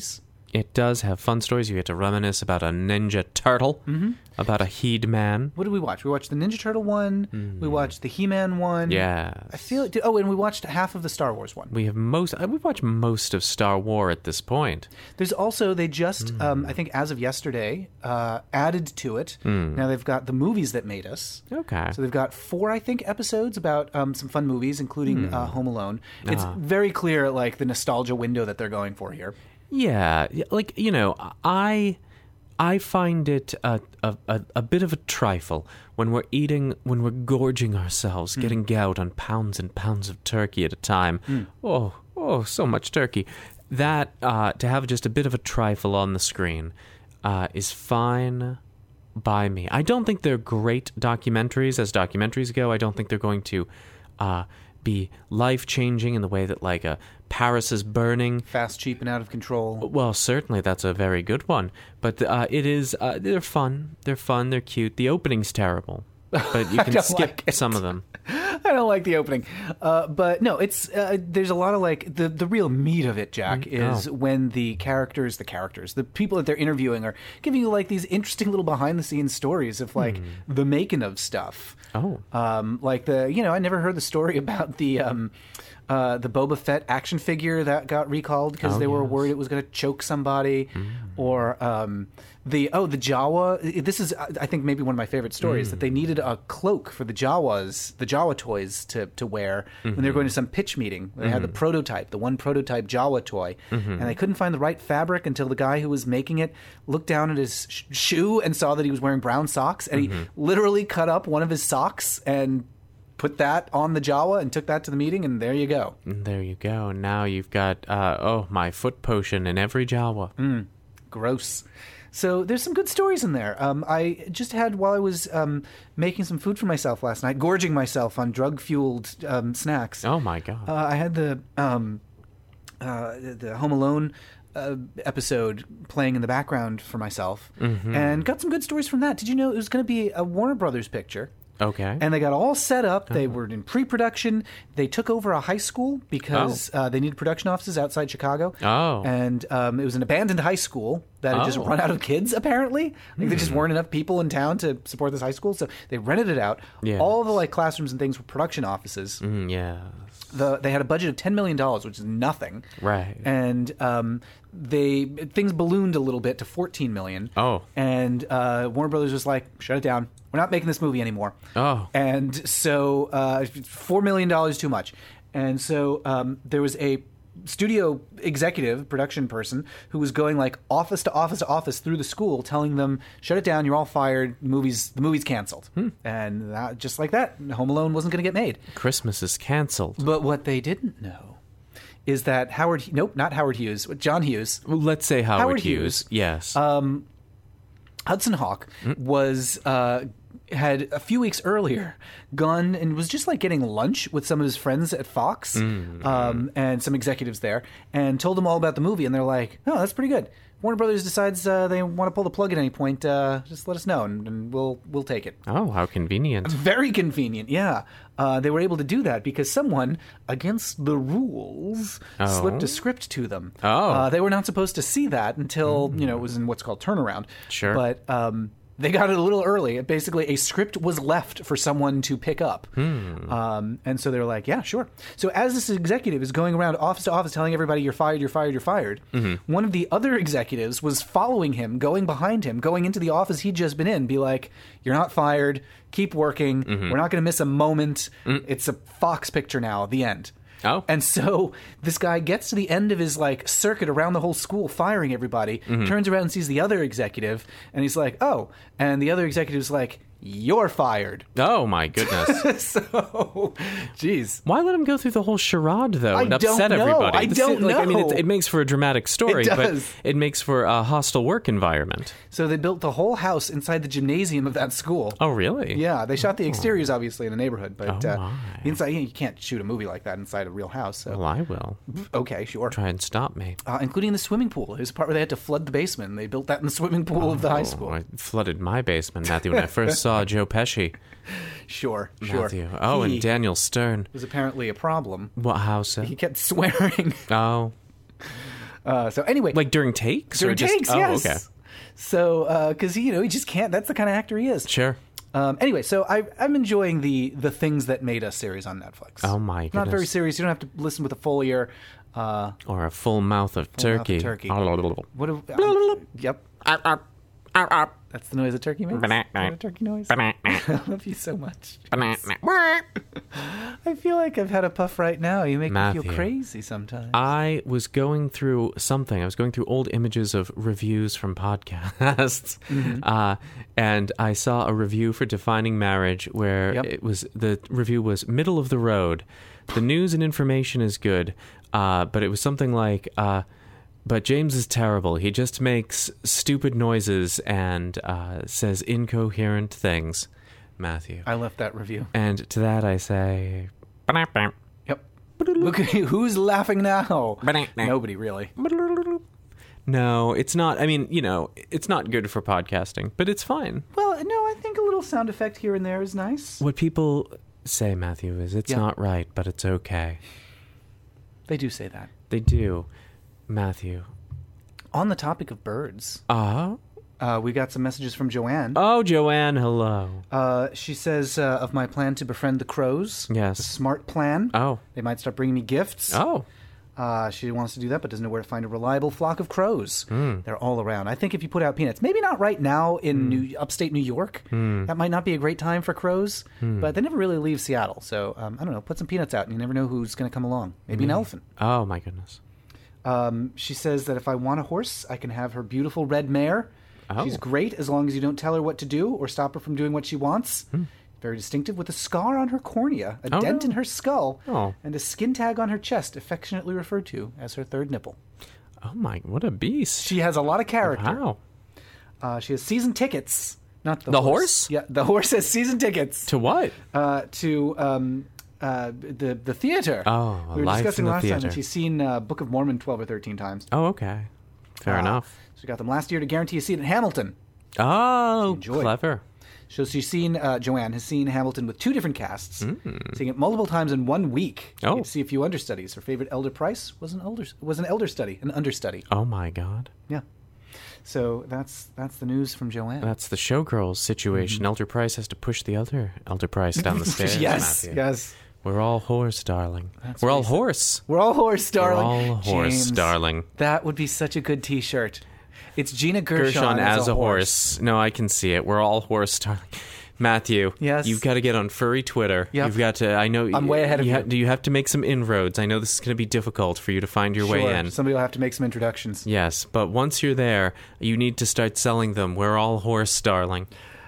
It does have fun stories. You get to reminisce about a Ninja Turtle, mm-hmm. about a He-Man. What did we watch? We watched the Ninja Turtle one. Mm. We watched the He-Man one. Yeah. I feel it. Oh, and we watched half of the Star Wars one. We have most. We watched most of Star Wars at this point. There's also they just mm. um, I think as of yesterday uh, added to it. Mm. Now they've got the movies that made us. Okay. So they've got four I think episodes about um, some fun movies, including mm. uh, Home Alone. It's uh-huh. very clear like the nostalgia window that they're going for here. Yeah, like, you know, I I find it a, a, a, a bit of a trifle when we're eating, when we're gorging ourselves, mm. getting gout on pounds and pounds of turkey at a time. Mm. Oh, oh, so much turkey. That, uh, to have just a bit of a trifle on the screen uh, is fine by me. I don't think they're great documentaries as documentaries go. I don't think they're going to uh, be life-changing in the way that, like, a Paris is Burning. Fast, cheap, and out of control. Well, certainly that's a very good one. But uh, it is, uh, they're fun. They're fun. They're cute. The opening's terrible. But you can skip like some of them. I don't like the opening. Uh, but no, it's uh, there's a lot of like, the, the real meat of it, Jack, mm, is oh. when the characters, the characters, the people that they're interviewing are giving you like these interesting little behind-the-scenes stories of like mm. the making of stuff. Oh. Um, like the, you know, I never heard the story about the... Um, Uh, the Boba Fett action figure that got recalled because oh, they were yes. worried it was going to choke somebody, mm. or um, the oh the Jawa. This is I think maybe one of my favorite stories mm. that they needed a cloak for the Jawas, the Jawa toys to to wear mm-hmm. when they were going to some pitch meeting. They mm-hmm. had the prototype, the one prototype Jawa toy, mm-hmm. and they couldn't find the right fabric until the guy who was making it looked down at his sh- shoe and saw that he was wearing brown socks, and mm-hmm. he literally cut up one of his socks and put that on the Jawa and took that to the meeting, and there you go. And there you go. And now you've got, uh, oh, my foot potion in every Jawa. Mm, gross. So there's some good stories in there. Um, I just had, while I was um, making some food for myself last night, gorging myself on drug-fueled um, snacks. Oh, my God. Uh, I had the, um, uh, the Home Alone uh, episode playing in the background for myself, mm-hmm. and got some good stories from that. Did you know it was going to be a Warner Brothers picture? Okay. And they got all set up. They were in pre-production. They took over a high school because oh. uh, they needed production offices outside Chicago. Oh. And um, it was an abandoned high school that had oh. just run out of kids, apparently. Like, mm. there just weren't enough people in town to support this high school. So they rented it out. Yes. All the like classrooms and things were production offices. Mm, yeah. The, they had a budget of ten million dollars, which is nothing. Right. And um, they things ballooned a little bit to fourteen million dollars. Oh. And uh, Warner Brothers was like, shut it down. We're not making this movie anymore. Oh. And so uh, four million dollars too much. And so um, there was a studio executive, production person, who was going like office to office to office through the school telling them, shut it down, you're all fired, the movie's, the movie's canceled. Hmm. And that, just like that, Home Alone wasn't going to get made. Christmas is canceled. But what they didn't know is that Howard, nope, not Howard Hughes, John Hughes. Well, let's say Howard, Howard Hughes. Hughes. Yes. Um, Hudson Hawk mm. was... Uh, had a few weeks earlier gone and was just like getting lunch with some of his friends at Fox mm. um, and some executives there, and told them all about the movie, and they're like, oh, that's pretty good. Warner Brothers decides uh, they want to pull the plug at any point, uh, just let us know, and, and we'll we'll take it. Oh, how convenient. Very convenient, yeah. Uh, they were able to do that because someone, against the rules, oh. slipped a script to them. Oh. Uh, they were not supposed to see that until, mm. you know, it was in what's called turnaround. Sure. But... Um, they got it a little early. Basically, a script was left for someone to pick up. Hmm. Um, and so they're like, yeah, sure. So as this executive is going around office to office telling everybody, you're fired, you're fired, you're fired, mm-hmm. one of the other executives was following him, going behind him, going into the office he'd just been in, be like, you're not fired, keep working, mm-hmm. we're not going to miss a moment. Mm. It's a Fox picture now, the end. Oh. And so this guy gets to the end of his like circuit around the whole school firing everybody, mm-hmm. turns around and sees the other executive, and he's like, oh. And the other executive's like, you're fired. Oh, my goodness. So, geez. Why let him go through the whole charade, though, I and upset don't know. everybody? I This don't is, like, know. I mean, it, it makes for a dramatic story, It but does. it makes for a hostile work environment. So they built the whole house inside the gymnasium of that school. Oh, really? Yeah, they shot the exteriors, obviously, in a neighborhood, but Oh, uh, my. the inside, you can't shoot a movie like that inside a real house. So. Well, I will. Okay, sure. Try and stop me. Uh, including the swimming pool. There's a part where they had to flood the basement, and they built that in the swimming pool Oh, of the high school. I flooded my basement, Matthew, when I first saw Joe Pesci. Sure, sure. Matthew. Oh, he and Daniel Stern. was apparently a problem. What, how so? He kept swearing. Oh. Uh, so anyway, Like during takes? during or just, takes, oh, yes. okay. So because you know he just can't. That's the kind of actor he is. Sure. Um, anyway, so I, I'm enjoying the the Things That Made Us series on Netflix. Oh, my Not very goodness. serious. You don't have to listen with a full ear. Uh, Or a full mouth of mouth of turkey. turkey. Oh, what? Do, um, yep. Arp, arp, arp, arp. That's the noise a turkey makes. Banana. Is that a turkey noise. Banana. I love you so much. Banana. I feel like I've had a puff right now. You make me Matthew. feel crazy sometimes. I was going through something. I was going through old images of reviews from podcasts, Mm-hmm. uh, and I saw a review for Defining Marriage where Yep. it was the review was middle of the road. The news and information is good, uh, but it was something like. Uh, But James is terrible. He just makes stupid noises and uh, says incoherent things, Matthew. I left that review. And to that I say... Yep. Look at who's laughing now. Nobody, really. No, it's not. I mean, you know, it's not good for podcasting, but it's fine. Well, no, I think a little sound effect here and there is nice. What people say, Matthew, is it's Yeah. not right, but it's okay. They do say that. They do. Matthew. On the topic of birds, Uh-huh. uh, we got some messages from Joanne. Oh, Joanne, hello. Uh, she says uh, of my plan to befriend the crows. Yes. A smart plan. Oh. They might start bringing me gifts. Oh. Uh, she wants to do that, but doesn't know where to find a reliable flock of crows. Mm. They're all around. I think if you put out peanuts, maybe not right now in New, upstate New York, Mm. that might not be a great time for crows, but they never really leave Seattle. So, um, I don't know, put some peanuts out and you never know who's going to come along. Maybe an elephant. Oh, my goodness. Um, she says that if I want a horse, I can have her beautiful red mare. Oh. She's great as long as you don't tell her what to do or stop her from doing what she wants. Very distinctive, with a scar on her cornea, a Oh, dent no. in her skull, Oh. and a skin tag on her chest, affectionately referred to as her third nipple. Oh, my, what a beast. She has a lot of character. Wow. Uh, she has season tickets. Not the, The horse. horse? Yeah, the horse has season tickets To what? uh, to um, uh, the the theater. Oh, we were Life discussing in the last time Theater. that she's seen uh, Book of Mormon twelve or thirteen times. Oh, okay. Fair Uh, So enough. we got them last year to guarantee a seat in Hamilton. Oh, enjoyed. clever. So she's seen uh, Joanne has seen Hamilton with two different casts, seeing it multiple times in one week. Hmm. Oh. You get to see a few understudies. Her favorite Elder Price was an elder was an elder study, an understudy. Oh, my God. Yeah. So that's that's the news from Joanne. That's the showgirls situation. Elder Price has to push the other Elder Price down the stairs. yes, Matthew. yes. We're all horse, darling. That's We're what all he said. horse. We're all horse, darling. We're all horse, James, darling. That would be such a good T-shirt. It's Gina Gershon, Gershon as a horse. No, I can see it. We're all horse, darling. Matthew, Yes? you've got to get on furry Twitter. Yep. You've got to. I know. I'm way ahead of you. you. Ha- do you have to make some inroads? I know this is going to be difficult for you to find your Sure. way in. Somebody will have to make some introductions. Yes, but once you're there, you need to start selling them. We're all horse, darling.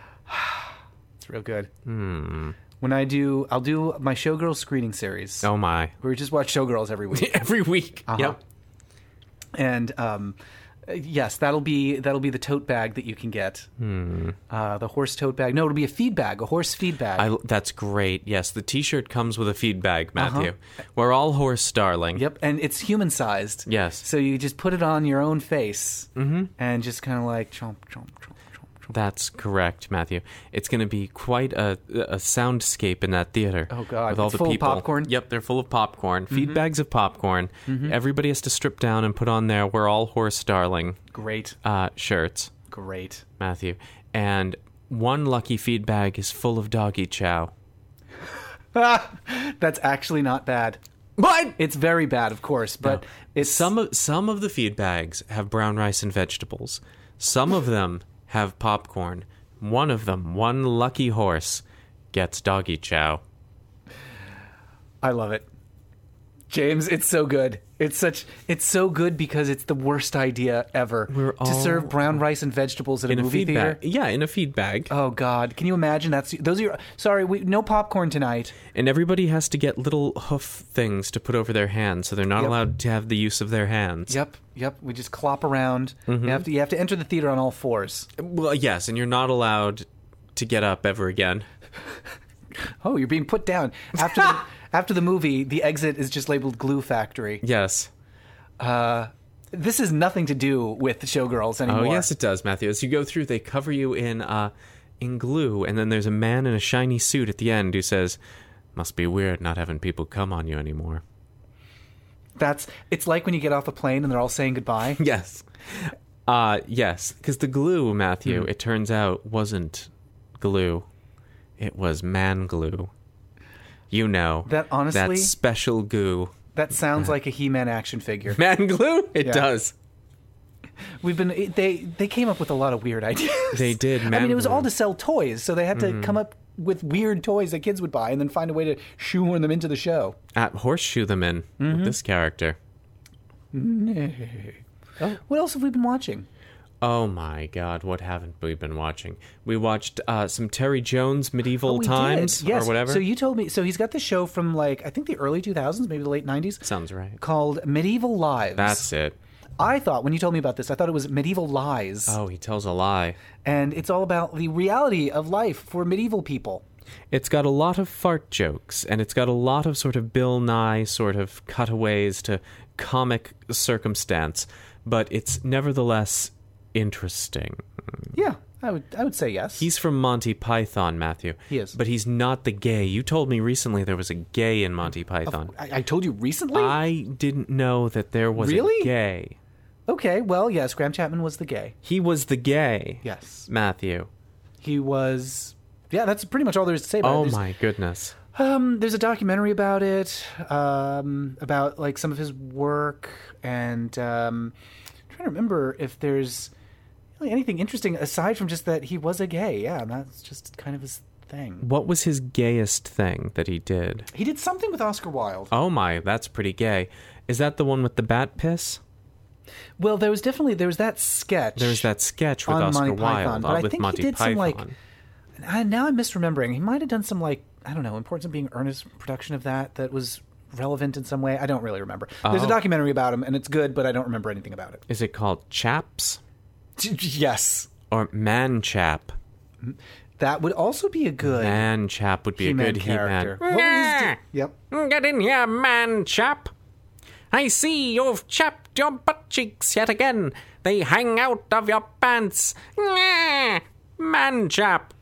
It's real good. Hmm. When I do, I'll do my Showgirls screening series. Oh my! Where we just watch Showgirls every week. Every week. Uh-huh. Yep. And um, uh, yes, that'll be that'll be the tote bag that you can get. Hmm. Uh, the horse tote bag. No, it'll be a feed bag, a horse feed bag. I, that's great. Yes, the T-shirt comes with a feed bag, Matthew. We're all horse, darling. Yep, and it's human sized. Yes. So you just put it on your own face Mm-hmm. and just kind of like chomp, chomp, chomp, chomp, chomp. That's correct, Matthew. It's going to be quite a, a soundscape in that theater. Oh, God. With all It's the full of people. popcorn? Yep, they're full of popcorn. Feed bags of popcorn. Everybody has to strip down and put on their "We're all horse, darling" Great, uh, shirts, great. Matthew. And one lucky feed bag is full of doggy chow. That's actually not bad. What? It's very bad, of course, but it's Some of some of the feed bags have brown rice and vegetables. Some of them have popcorn. One of them, one lucky horse, gets doggy chow. I love it. James, it's so good. It's such it's so good because it's the worst idea ever We're to all- serve brown rice and vegetables at In a a movie feed theater. bag. Yeah, in a feed bag. Oh God! Can you imagine? That's those are your. Sorry, we no popcorn tonight. And everybody has to get little hoof things to put over their hands, so they're not Yep. allowed to have the use of their hands. Yep, yep. We just clop around. Mm-hmm. You have to you have to enter the theater on all fours. Well, yes, and you're not allowed to get up ever again. Oh, you're being put down after the, after the movie. The exit is just labeled Glue Factory. Yes. Uh, this has nothing to do with Showgirls anymore. Oh, yes, it does, Matthew. As you go through, they cover you in uh, in glue, and then there's a man in a shiny suit at the end who says, "Must be weird not having people come on you anymore." That's it's like when you get off a plane and they're all saying goodbye. Yes. Uh, yes, because the glue, Matthew, Mm. it turns out wasn't glue. It was man glue. You know. That honestly- That special goo. That sounds like a He-Man action figure. Man glue? It Yeah. does. We've been they they came up with a lot of weird ideas. They did, I man mean, it was glue. all to sell toys, so they had to come up with weird toys that kids would buy and then find a way to shoehorn them into the show. At horseshoe them in Mm-hmm. with this character. Oh, what else have we been watching? Oh my God, what haven't we been watching? We watched uh, some Terry Jones Medieval Oh, we Times did. Yes. or whatever. So you told me. So he's got this show from like I think the early two thousands, maybe the late nineties, Sounds right. called Medieval Lives. That's it. I thought when you told me about this, I thought it was Medieval Lies, Oh, he tells a lie. and it's all about the reality of life for medieval people. It's got a lot of fart jokes, and it's got a lot of sort of Bill Nye sort of cutaways to comic circumstance, but it's nevertheless interesting. Yeah, I would I would say yes. He's from Monty Python, Matthew. He is. But he's not the gay. You told me recently there was a gay in Monty Python. I, I told you recently. I didn't know that there was Really? a gay. Okay, well, yes, Graham Chapman was the gay. He was the gay. Yes, Matthew. he was. Yeah, that's pretty much all there is to say about it. Oh There's- my goodness. Um, there's a documentary about it, um, about like some of his work, and um, I'm trying to remember if there's really anything interesting aside from just that he was a gay. Yeah, and that's just kind of his thing. What was his gayest thing that he did? He did something with Oscar Wilde. Oh my, that's pretty gay. Is that the one with the bat piss? Well, there was definitely there was that sketch. There's that sketch with on Oscar Monty Python, Wilde but uh, I with think Monty he did Python. some like. I, now I'm misremembering. He might have done some like I don't know, Importance of Being Earnest production of that that was relevant in some way. I don't really remember. There's a Oh. documentary about him, and it's good, but I don't remember anything about it. Is it called Chaps Yes, or Man Chap? that would also be a good Man Chap would be He-Man a good character. He-Man. What was his- Yep. Get in here, Man Chap. I see you've chapped your butt cheeks yet again. They hang out of your pants. Man Chap.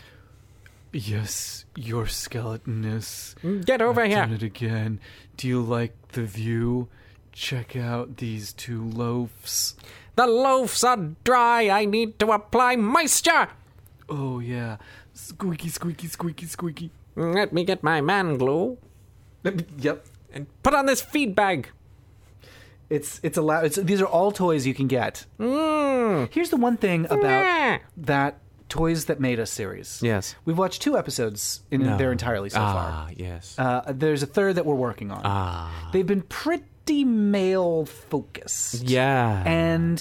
Yes, your skeleton is. Get over here. Done it again. Do you like the view? Check out these two loaves. The loaves are dry. I need to apply moisture. Oh yeah, squeaky, squeaky, squeaky, squeaky. Let me get my man glue Yep. and put on this feed bag. It's it's allowed. It's, these are all toys you can get. Mm. Here's the one thing about Yeah. that Toys That Made Us series. Yes. We've watched two episodes in No. their entirely so far. Ah, yes. Uh, there's a third that we're working on. ah. They've been pretty male focused. Yeah. And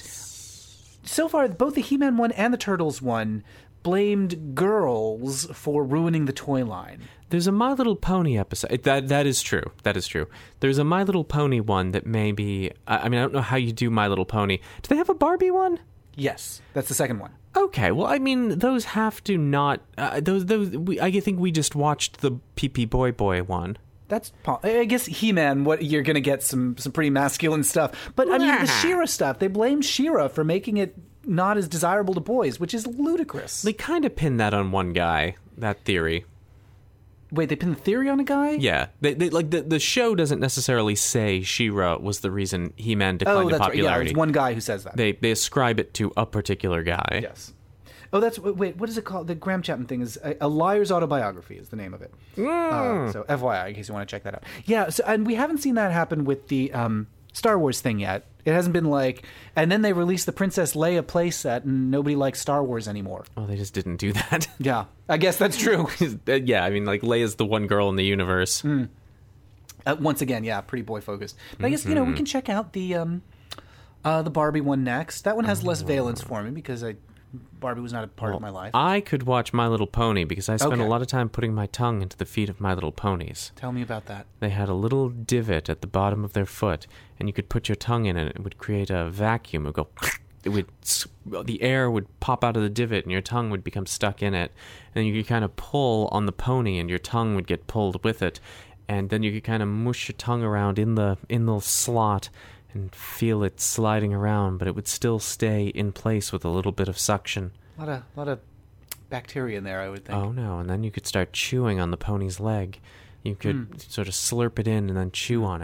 so far, both the He-Man one and the Turtles one blamed girls for ruining the toy line. There's a My Little Pony episode. That that is true. That is true. There's a My Little Pony one that maybe. I I mean, I don't know how you do My Little Pony. Do they have a Barbie one? Yes, that's the second one. Okay. Well, I mean, those have to not. Uh, those those. We, I think we just watched the Pee Pee Boy Boy one. That's po- I guess He-Man. What you're gonna get some some pretty masculine stuff, but I mean the She-Ra stuff. They blamed She-Ra for making it not as desirable to boys, which is ludicrous. They kind of pinned that on one guy. That theory. Wait, they pinned the theory on a guy? Yeah. They, they like the the show doesn't necessarily say She-Ra was the reason He-Man declined Oh, in that's right. Yeah, popularity. it's one guy who says that. They they ascribe it to a particular guy. Yes. Oh, that's wait. What is it called? The Graham Chapman thing is a, a liar's autobiography is the name of it. Uh, so F Y I, in case you want to check that out. Yeah. So and we haven't seen that happen with the um, Star Wars thing yet. It hasn't been like, and then they released the Princess Leia playset, and nobody likes Star Wars anymore. Well, they just didn't do that. Yeah, I guess that's true. Yeah, I mean, like Leia's the one girl in the universe. Uh, once again, yeah, pretty boy focused. But I guess you know we can check out the um, uh, the Barbie one next. That one has less valence for me because I Barbie was not a part of my life. I could watch My Little Pony because I spent Okay. a lot of time putting my tongue into the feet of My Little Ponies. Tell me about that. They had a little divot at the bottom of their foot, and you could put your tongue in it. It would create a vacuum. It would go. It would. The air would pop out of the divot, and your tongue would become stuck in it. And then you could kind of pull on the pony, and your tongue would get pulled with it. And then you could kind of mush your tongue around in the in the slot and feel it sliding around, but it would still stay in place with a little bit of suction. A lot of lot of bacteria in there, I would think. Oh no, and then you could start chewing on the pony's leg. You could Hmm. sort of slurp it in and then chew on it.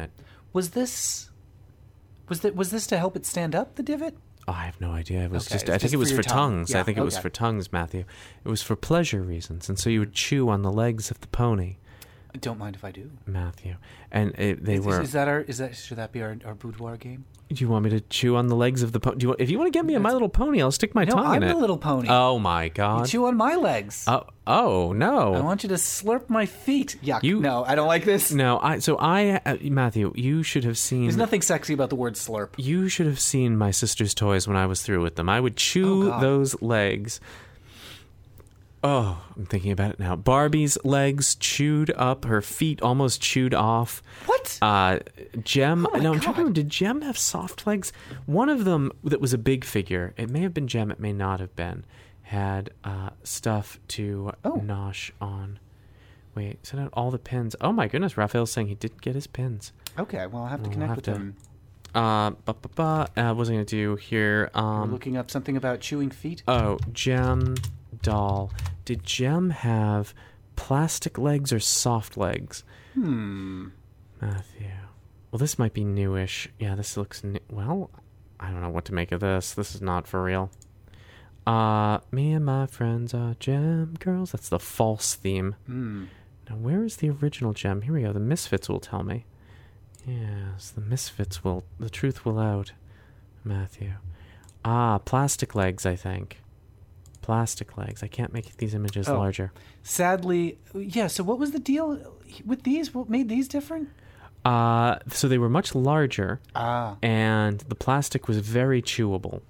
Was this was that was this to help it stand up, the divot? Oh, I have no idea. It was Okay, just. it's I think just it was for for, your tongue. tongues. Yeah, I think it was okay. for tongues, Matthew. It was for pleasure reasons, and so you would chew on the legs of the pony, Don't mind if I do. Matthew. And it, they Is, were. is, is that our? Is that should that be our, our boudoir game? Do you want me to chew on the legs of the pony? Do you want, if you want to get me a My Little Pony, I'll stick my No, tongue I'm in it. the little pony. Oh my You God! chew on my legs. Oh, oh no! I want you to slurp my feet. Yuck. You- No, I don't like this. No, I. So I, uh, Matthew, you should have seen. There's nothing sexy about the word slurp. You should have seen my sister's toys when I was through with them. I would chew Oh, God. those legs. Oh, I'm thinking about it now. Barbie's legs chewed up, her feet almost chewed off. What? Uh, Gem. Oh my no, I'm trying to God. remember. Did Gem have soft legs? One of them that was a big figure. It may have been Gem. It may not have been. Had uh, stuff to Oh. nosh on. Wait, send out all the pins. Oh my goodness, Raphael's saying he didn't get his pins. Okay, well, I'll have to We'll connect have with to- him. Uh, ba ba ba. Uh, what was I gonna do here? We're Um, looking up something about chewing feet. oh, Gem doll. Did Gem have plastic legs or soft legs? Hmm. Matthew. Well, this might be newish. Yeah, this looks new. Well, I don't know what to make of this. This is not for real. Uh, me and my friends are Gem girls. That's the false theme. Hmm. Now, where is the original Gem? Here we go. The Misfits will tell me. Yes, the Misfits will. The truth will out. Matthew. Ah, plastic legs, I think. Plastic legs. I can't make these images Oh. larger. Sadly, yeah. So what was the deal with these? What made these different? Uh, so they were much larger, Ah, and the plastic was very chewable.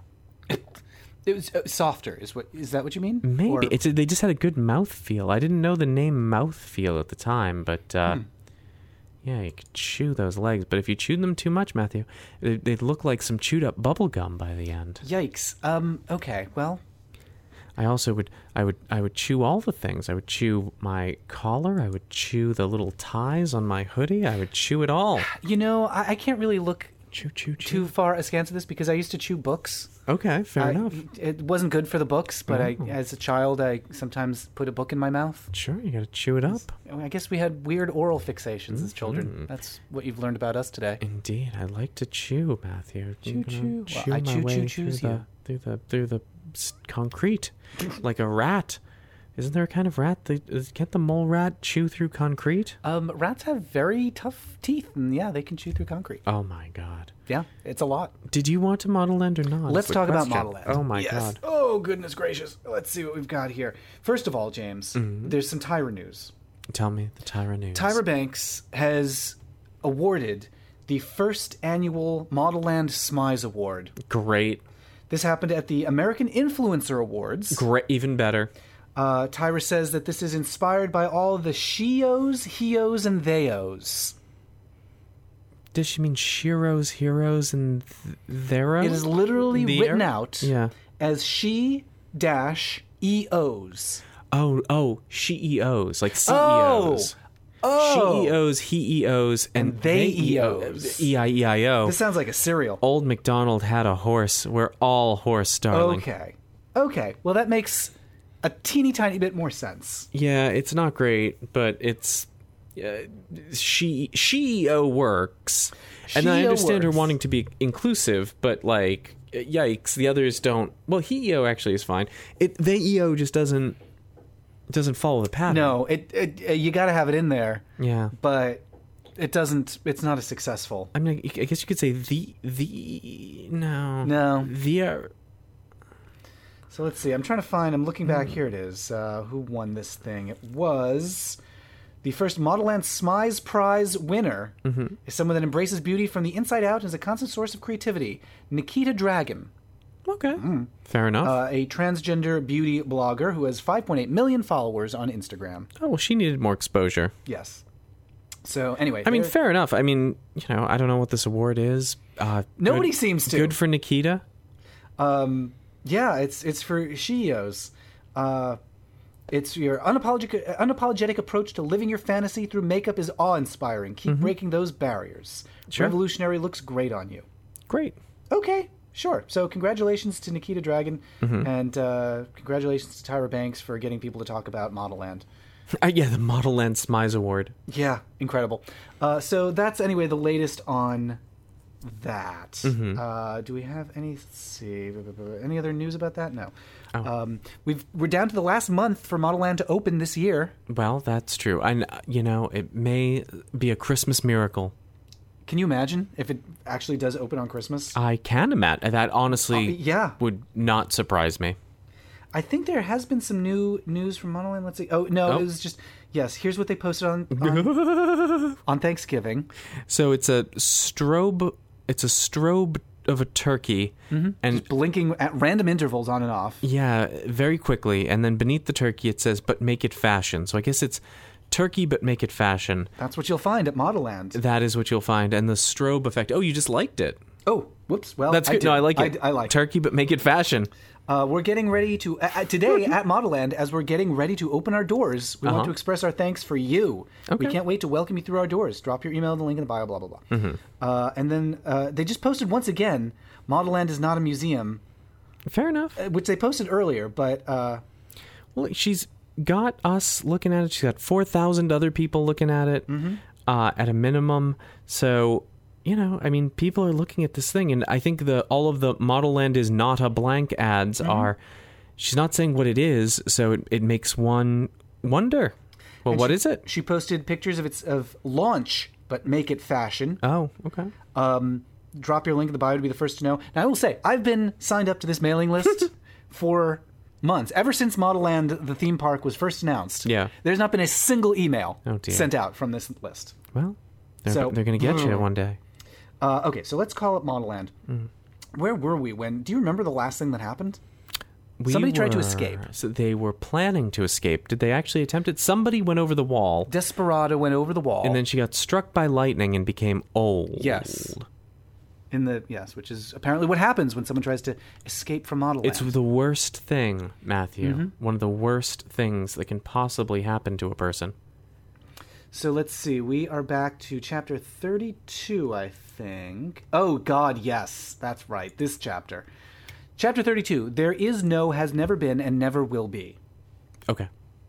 it was uh, softer. Is what? Is that what you mean? Maybe Or- it's they just had a good mouth feel. I didn't know the name mouth feel at the time, but uh, Hmm. yeah, you could chew those legs. But if you chewed them too much, Matthew, they, they'd look like some chewed up bubble gum by the end. Yikes. Um. Okay. Well. I also would I would I would chew all the things. I would chew my collar. I would chew the little ties on my hoodie. I would chew it all. You know, I, I can't really look Chew, chew, chew. too far askance of this because I used to chew books. Okay, fair I- enough. It wasn't good for the books, but I, Oh. as a child, I sometimes put a book in my mouth. Sure, you got to chew it up. I guess we had weird oral fixations as Mhm. children. That's what you've learned about us today. Indeed, I like to chew, Matthew. Chew, I'm gonna chew. Well, I my chew, way chew, through choose the, you. through the through the s- concrete, like a rat. Isn't there a kind of rat that is, can't the mole rat chew through concrete? Um, rats have very tough teeth, and yeah, they can chew through concrete. Oh my God! Yeah, it's a lot. Did you want to Model Land or not? Let's Is the talk about question. Model Land. Oh my Yes. God! Oh, goodness gracious. Let's see what we've got here. First of all, James, Mm-hmm. there's some Tyra news. Tell me the Tyra news. Tyra Banks has awarded the first annual Model Land Smize Award. Great, This happened at the American Influencer Awards. great, even better. Uh, Tyra says that this is inspired by all the she-os, he-os, and they-os. Does she mean Shiro's, heroes, and th- theros? It is literally The written er- out Yeah. as she dash E-os. Oh, oh, C E Os, like C E Oh! Os. Oh! She E Os, he E Os, and, And they E Os. E I E I O. This sounds like a cereal. Old MacDonald had a horse. We're all horse, darling. Okay. Okay. Well, that makes a teeny tiny bit more sense. Yeah, it's not great, but it's uh, she she E O works, and I She E O understand her works. wanting to be inclusive, but like, yikes, the others don't. Well, he E O actually is fine. It they E O just doesn't doesn't follow the pattern. No, it, it uh, you got to have it in there, Yeah. but it doesn't. It's not as successful. I mean, I guess you could say the the no No. the uh, So let's see. I'm trying to find. I'm looking back. Here it is. Uh, who won this thing? It was the first Model Land Smize Prize winner. Mm-hmm. Is someone that embraces beauty from the inside out and is a constant source of creativity. Nikita Dragon, okay, fair enough. uh, a transgender beauty blogger who has five point eight million followers on Instagram. oh well, she needed more exposure. Yes. So anyway, I mean, there- fair enough. I mean, you know, I don't know what this award is. Uh, Nobody good- seems to. Good for Nikita. Um, yeah, it's it's for she E Os. Uh, it's your unapologetic unapologetic approach to living your fantasy through makeup is awe-inspiring. Keep breaking those barriers. Sure. Revolutionary looks great on you. Great. Okay, sure. So congratulations to Nikita Dragon, and uh, congratulations to Tyra Banks for getting people to talk about Model Land. Uh, yeah, the Model Land Smize Award. Yeah, incredible. Uh, so that's, anyway, the latest on that. Mm-hmm. Uh, do we have any, let's see, any other news about that? No. Oh. Um, we've, we're down to the last month for Model Land to open this year. Well, that's true. And, you know, it may be a Christmas miracle. Can you imagine if it actually does open on Christmas? I can imagine. That honestly Uh, yeah. would not surprise me. I think there has been some new news from Model Land. Let's see. Oh, no, Oh. it was just, yes, here's what they posted on on, on Thanksgiving. So it's a strobe, it's a strobe of a turkey. Mm-hmm. And Just blinking at random intervals on and off. yeah, very quickly. And then beneath the turkey it says, but make it fashion. So I guess it's turkey, but make it fashion. That's what you'll find at Model Land. That is what you'll find. And the strobe effect. Oh, you just liked it. Oh, whoops. Well, That's I good. did. No, I like it. I, I like turkey, but make it fashion. it. Uh, we're getting ready to, uh, today at Model Land, as we're getting ready to open our doors, we Uh-huh. want to express our thanks for you. Okay. We can't wait to welcome you through our doors. Drop your email in the link in the bio, blah, blah, blah. Mm-hmm. Uh, and then uh, they just posted once again, Model Land is not a museum, Fair enough. uh, which they posted earlier, but... Uh, Well, she's got us looking at it. She's got four thousand other people looking at it Mm-hmm. uh, at a minimum. So, you know, I mean, people are looking at this thing. And I think the all of the Model Land is not a blank ads Mm-hmm. are... She's not saying what it is, so it, it makes one wonder. Well, And what she, is it? She posted pictures of its of launch, but make it fashion. Oh, okay. Um, drop your link in the bio to be the first to know. Now, I will say, I've been signed up to this mailing list for months. Ever since Model Land, the theme park, was first announced. Yeah. There's not been a single email Oh, dear. sent out from this list. Well, they're, So- they're going to get you one day. Uh, okay, so let's call it Model Land. Mm. Where were we when... Do you remember the last thing that happened? We Somebody tried to were- escape. So they were planning to escape. Did they actually attempt it? Somebody went over the wall, Desperado went over the wall. and then she got struck by lightning and became old. Yes. In the... Yes, which is apparently what happens when someone tries to escape from Model It's Land. the worst thing, Matthew. Mm-hmm. One of the worst things that can possibly happen to a person. So let's see. We are back to chapter thirty-two, I think. Oh, God, yes. That's right. This chapter. Chapter thirty-two. There is no, has never been, and never will be. Okay.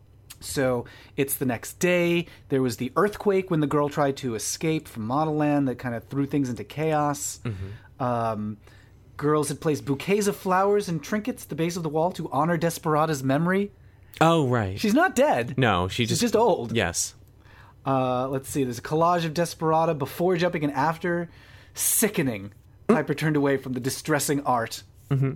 So it's the next day. There was the earthquake when the girl tried to escape from Model Land that kind of threw things into chaos. Mm-hmm. Um, girls had placed bouquets of flowers and trinkets at the base of the wall to honor Desperada's memory. Oh, right. She's not dead. no, she She's just... just old. Yes. Uh, let's see. There's a collage of Desperada before jumping and after. Sickening. Piper turned away from the distressing art. Mm-hmm.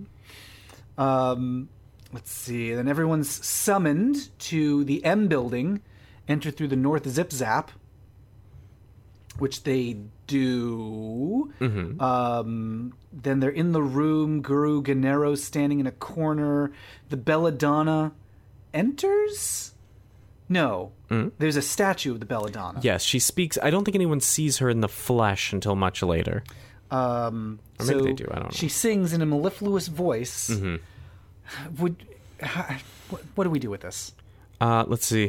Um, let's see. Then everyone's summoned to the M building. Enter through the North Zip Zap, which they do. Mm-hmm. Um, then they're in the room. Guru Ganero's standing in a corner. The Belladonna enters? No. Mm. There's a statue of the Belladonna. Yes, she speaks... I don't think anyone sees her in the flesh until much later. Um, Or maybe so they do, I don't know. She sings in a mellifluous voice. Mm-hmm. Would what, what do we do with this? Uh, let's see.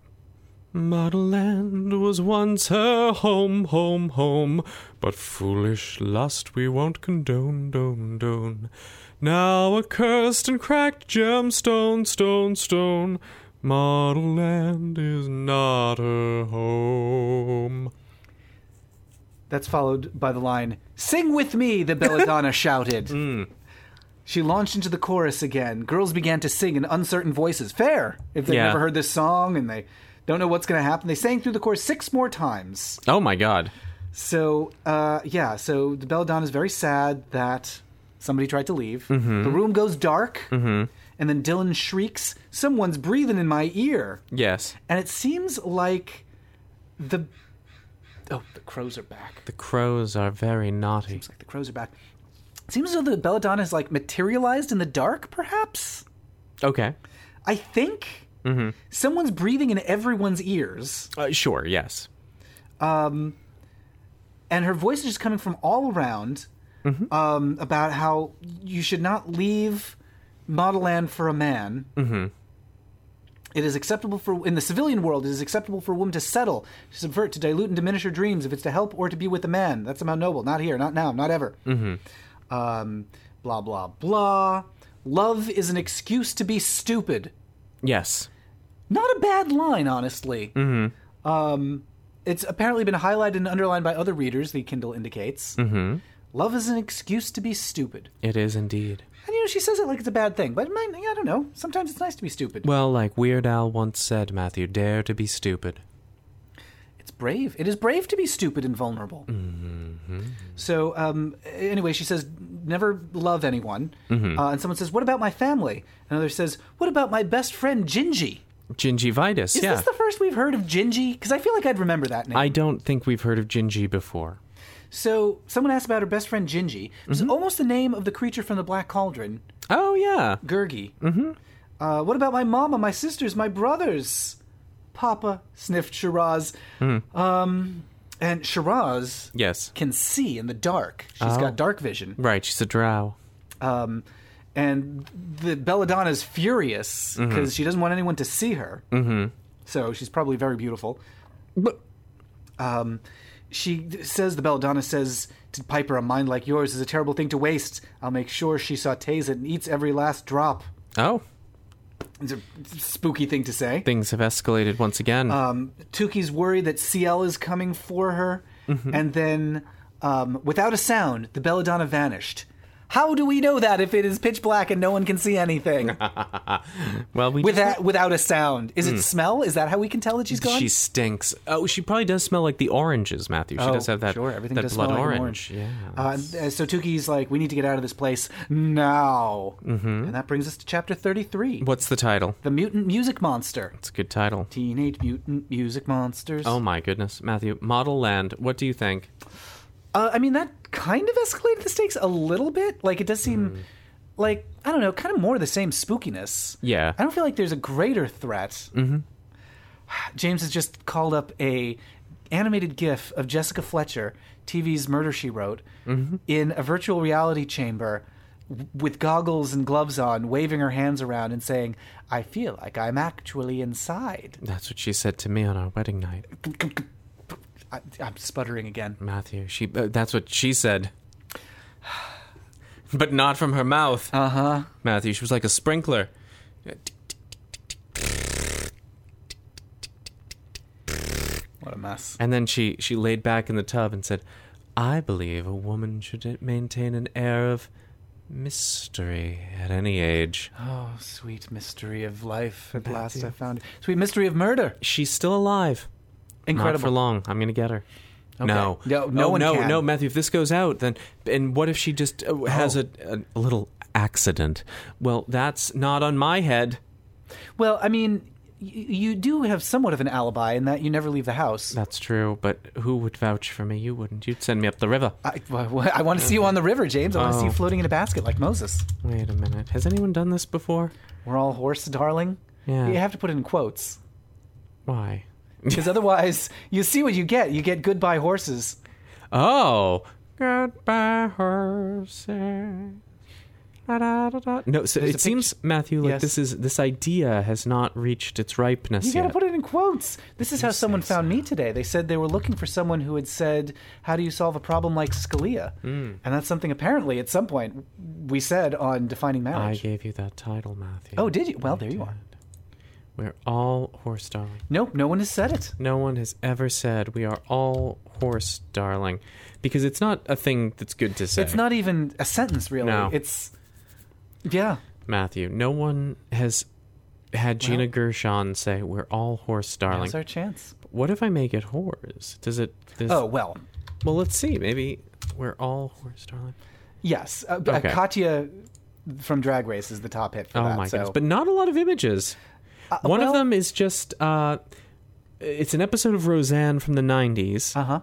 Model Land was once her home, home, home, but foolish lust we won't condone, don, don. Now accursed and cracked gemstone, stone, stone, Model Land is not her home. That's followed by the line, "Sing with me," the Belladonna shouted. Mm. She launched into the chorus again. Girls began to sing in uncertain voices. Fair, if they've Yeah. never heard this song and they don't know what's going to happen. They sang through the chorus six more times. Oh my god. So, uh, yeah, so the Belladonna is very sad that somebody tried to leave. Mm-hmm. The room goes dark, Mm-hmm. and then Dylan shrieks, "Someone's breathing in my ear." Yes. And it seems like the... Oh, the crows are back. The crows are very naughty. Seems like the crows are back. It seems as though the Belladonna is, like, materialized in the dark, perhaps? Okay. I think Mm-hmm. someone's breathing in everyone's ears. Uh, sure, yes. Um, and her voice is just coming from all around Mm-hmm. um, about how you should not leave Model Land for a man. Mm-hmm. It is acceptable for, in the civilian world, it is acceptable for a woman to settle, to subvert, to dilute and diminish her dreams, if it's to help or to be with a man. That's somehow noble. Not here, not now, not ever. Mm-hmm. Um, blah, blah, blah. Love is an excuse to be stupid. Yes. Not a bad line, honestly. Mm-hmm. Um, it's apparently been highlighted and underlined by other readers, the Kindle indicates. Mm-hmm. Love is an excuse to be stupid. It is indeed. And, you know, she says it like it's a bad thing, but I don't know. Sometimes it's nice to be stupid. Well, like Weird Al once said, Matthew, dare to be stupid. It's brave. It is brave to be stupid and vulnerable. Mm-hmm. So, um, anyway, she says, never love anyone. Mm-hmm. Uh, and someone says, what about my family? Another says, what about my best friend, Gingy? Gingivitis, Is yeah. this the first we've heard of Gingy? Because I feel like I'd remember that name. I don't think we've heard of Gingy before. So, someone asked about her best friend, Gingy. It was Mm-hmm. almost the name of the creature from the Black Cauldron, Oh, yeah. Gurgi. Mm-hmm. Uh, what about my mama, my sisters, my brothers? Papa, sniffed Shiraz. Mm-hmm. Um, and Shiraz Yes. can see in the dark. She's Oh. got dark vision. Right, she's a drow. Um, and the Belladonna's furious because Mm-hmm. she doesn't want anyone to see her. Mm-hmm. So she's probably very beautiful. But Um, she says, the Belladonna says to Piper, a mind like yours is a terrible thing to waste. I'll make sure she sautés it and eats every last drop. oh, It's a spooky thing to say. things have escalated once again. Um, Tuki's worried that C L is coming for her. Mm-hmm. And then, um, without a sound, the Belladonna vanished. How do we know that if it is pitch black and no one can see anything? well, we Without, without a sound. Is it smell? Is that how we can tell that she's gone? She stinks. Oh, she probably does smell like the oranges, Matthew. She Oh, does have that, sure, everything that does blood smell like an orange. orange. Yeah. Uh, so Tuki's like, we need to get out of this place now. Mm-hmm. And that brings us to chapter thirty-three. What's the title? The Mutant Music Monster. It's a good title. Teenage Mutant Music Monsters. Oh my goodness, Matthew. Model Land. What do you think? Uh, I mean, that kind of escalated the stakes a little bit. Like, it does seem Hmm. like, I don't know, kind of more the same spookiness. Yeah. I don't feel like there's a greater threat. Mm-hmm. James has just called up a animated GIF of Jessica Fletcher, T V's Murder, She Wrote, Mm-hmm. in a virtual reality chamber w- with goggles and gloves on, waving her hands around and saying, I feel like I'm actually inside. That's what she said to me on our wedding night, I, I'm sputtering again. Matthew. She. Uh, that's what she said. But not from her mouth, Uh-huh. Matthew. She was like a sprinkler. What a mess. And then she, she laid back in the tub and said, I believe a woman should maintain an air of mystery at any age. Oh, sweet mystery of life. At Matthew. last I found it. Sweet mystery of murder. She's still alive. Incredible. Not for long. I'm going to get her. Okay. No. No, no oh, one no, can. no, Matthew, if this goes out, then... And what if she just uh, has Oh. a, a little accident? Well, that's not on my head. Well, I mean, y- you do have somewhat of an alibi in that you never leave the house. That's true, but who would vouch for me? You wouldn't. You'd send me up the river. I, well, I want to see you on the river, James. I want to see you Oh. floating in a basket like Moses. Wait a minute. Has anyone done this before? We're all horse, darling. Yeah. You have to put it in quotes. Why? Because otherwise, you see what you get. You get goodbye horses. Oh. Goodbye, horses. Da, da, da, da. No, so There's a it seems, Matthew, like Yes. this is this idea has not reached its ripeness You got to yet. put it in quotes. This is You how someone say found so. me today. They said they were looking for someone who had said, how do you solve a problem like Scalia? Mm. And that's something apparently at some point we said on Defining I Marriage. gave you that title, Matthew. Oh, did you? Well, I there you are. did. We're all horse darling. Nope, no one has said it. No one has ever said we are all horse darling, because it's not a thing that's good to say. It's not even a sentence, really. No. It's, yeah. Matthew. No one has had Gina Gershon say we're all horse darling. Now's our chance. What if I make it whores? Does it? Does, Oh, well, well, let's see. Maybe we're all horse darling. yes. Uh, Okay. uh, Katya from Drag Race is the top hit for Oh that. my so. goodness! But not a lot of images. Uh, One of well- them is just. Uh, it's an episode of Roseanne from the nineties. Uh-huh.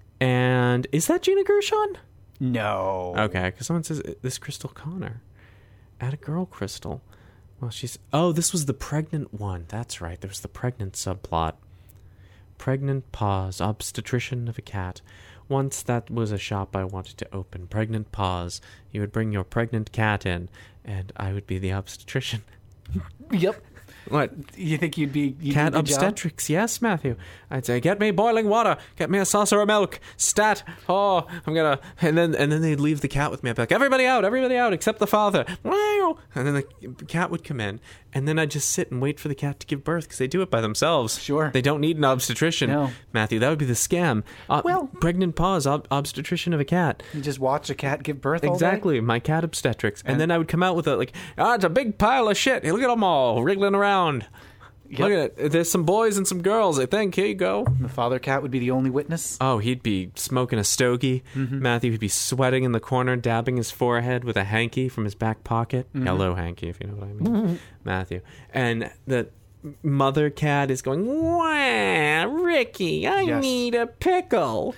And is that Gina Gershon? No. Okay, because someone says this Crystal Connor. Add a girl, Crystal. Well, she's. Oh, this was the pregnant one. That's right. There was the pregnant subplot. Pregnant Paws, obstetrician of a cat. Once that was a shop I wanted to open. Pregnant Paws. You would bring your pregnant cat in, and I would be the obstetrician. Yep. What? You think you'd be... You'd Cat do a good job? obstetrics, yes, Matthew. I'd say, get me boiling water, get me a saucer of milk, stat. Oh, I'm gonna, and then and then they'd leave the cat with me. I'd be like, everybody out, everybody out, except the father. meow. And then the cat would come in, and then I'd just sit and wait for the cat to give birth because they do it by themselves. Sure. They don't need an obstetrician. No. Matthew, that would be the scam. Uh, Well- pregnant pause, ob- obstetrician of a cat. You just watch a cat give birth all day? Exactly, my cat obstetrics. And, and then I would come out with a, like, ah, it's a big pile of shit. Hey, look at them all wriggling around. Yep. Look at it. There's some boys and some girls, I think. Here you go. The father cat would be the only witness. Oh, he'd be smoking a stogie. Mm-hmm. Matthew would be sweating in the corner, dabbing his forehead with a hanky from his back pocket. Mm-hmm. Hello, hanky, if you know what I mean. Matthew. And the mother cat is going, wah, Ricky, I Yes. need a pickle.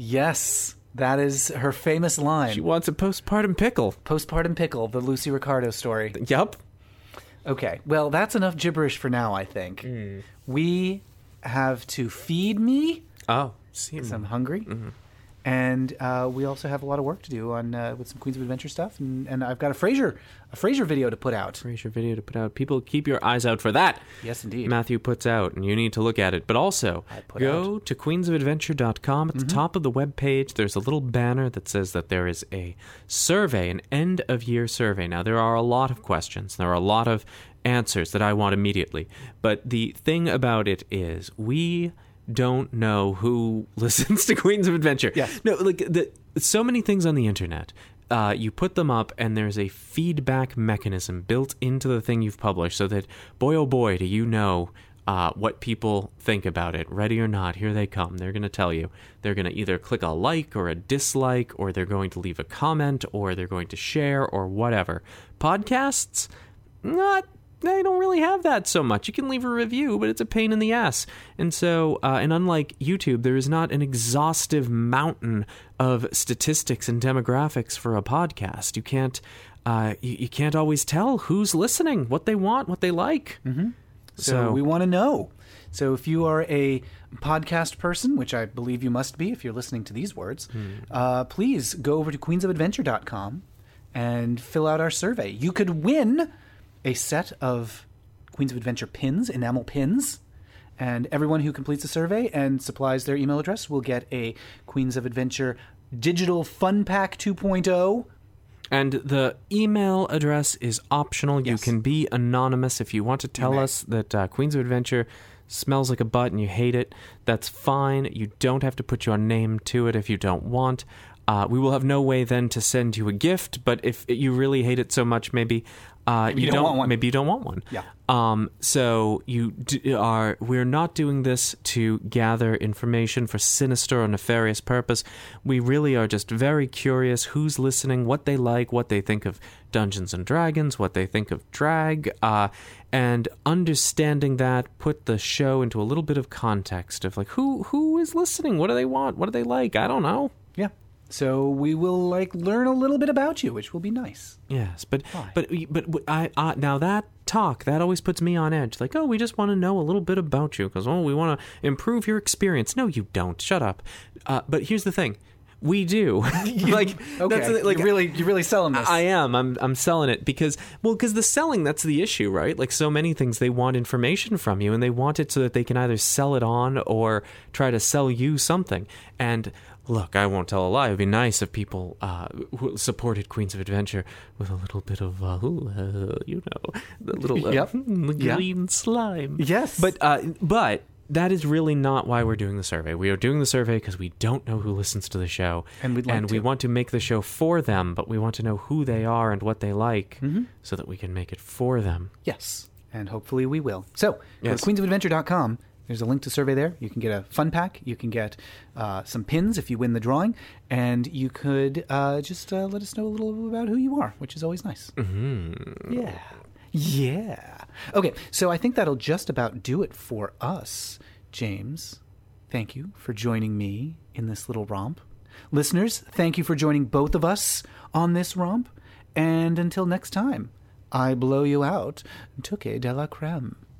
Yes, that is her famous line. She wants a postpartum pickle. Postpartum pickle, the Lucy Ricardo story. Yup. Okay, well, that's enough gibberish for now, I think. Mm. We have to feed me, Oh, see. because I'm hungry. Mm-hmm. And uh, we also have a lot of work to do on uh, with some Queens of Adventure stuff. And, and I've got a Frasier, a Frasier video to put out. Frasier video to put out. People, keep your eyes out for that. Yes, indeed. Matthew puts out, and you need to look at it. But also, I put go to queens of adventure dot com. At the top of the web page, there's a little banner that says that there is a survey, an end-of-year survey. Now, there are a lot of questions. There are a lot of answers that I want immediately. But the thing about it is, we don't know who listens to Queens of Adventure. Yes. No, like, the, so many things on the internet. Uh, you put them up, and there's a feedback mechanism built into the thing you've published so that, boy, oh boy, do you know uh, what people think about it. Ready or not, here they come. They're going to tell you. They're going to either click a like or a dislike, or they're going to leave a comment, or they're going to share, or whatever. Podcasts? Not they don't really have that so much. You can leave a review, but it's a pain in the ass. And so, uh, and unlike YouTube, there is not an exhaustive mountain of statistics and demographics for a podcast. You can't, uh, you, you can't always tell who's listening, what they want, what they like. Mm-hmm. So, So- we want to know. So if you are a podcast person, which I believe you must be if you're listening to these words, uh, please go over to queens of adventure dot com and fill out our survey. You could win a set of Queens of Adventure pins, enamel pins, and everyone who completes the survey and supplies their email address will get a Queens of Adventure Digital Fun Pack two point oh. And the email address is optional. You Yes. can be anonymous if you want to tell may. us that uh, Queens of Adventure smells like a butt and you hate it. That's fine. You don't have to put your name to it if you don't want. Uh, we will have no way then to send you a gift, but if you really hate it so much, maybe uh, you, you don't want one. Maybe you don't want one. Yeah. Um. So you d- are. We're not doing this to gather information for sinister or nefarious purpose. We really are just very curious who's listening, what they like, what they think of Dungeons and Dragons, what they think of drag, uh, and understanding that put the show into a little bit of context of like who who is listening, what do they want, what do they like? I don't know. Yeah. So we will like learn a little bit about you, which will be nice. Yes, but Why? but but but I uh, now that talk that always puts me on edge. Like, oh, we just want to know a little bit about you because oh, we want to improve your experience. No, you don't. Shut up. Uh, but here's the thing, we do. like, Okay. that's the- like you're really, you're really selling this. I am. I'm. I'm selling it because well, because the selling that's the issue, right? Like so many things, they want information from you, and they want it so that they can either sell it on or try to sell you something. And look, I won't tell a lie. It'd be nice if people uh, who supported Queens of Adventure with a little bit of, uh, ooh, uh, you know, the little uh, Yep. the Yeah. green slime. Yes. But uh, but that is really not why we're doing the survey. We are doing the survey because we don't know who listens to the show, And we'd like and we to. want to make the show for them. But we want to know who they are and what they like, Mm-hmm. so that we can make it for them. Yes, and hopefully we will. So, go Yes. to queens of adventure dot com. There's a link to survey there. You can get a fun pack. You can get uh, some pins if you win the drawing. And you could uh, just uh, let us know a little about who you are, which is always nice. Mm-hmm. Yeah. Yeah. Okay, so I think that'll just about do it for us. James, thank you for joining me in this little romp. Listeners, thank you for joining both of us on this romp. And until next time, I blow you out. Tuque de la creme.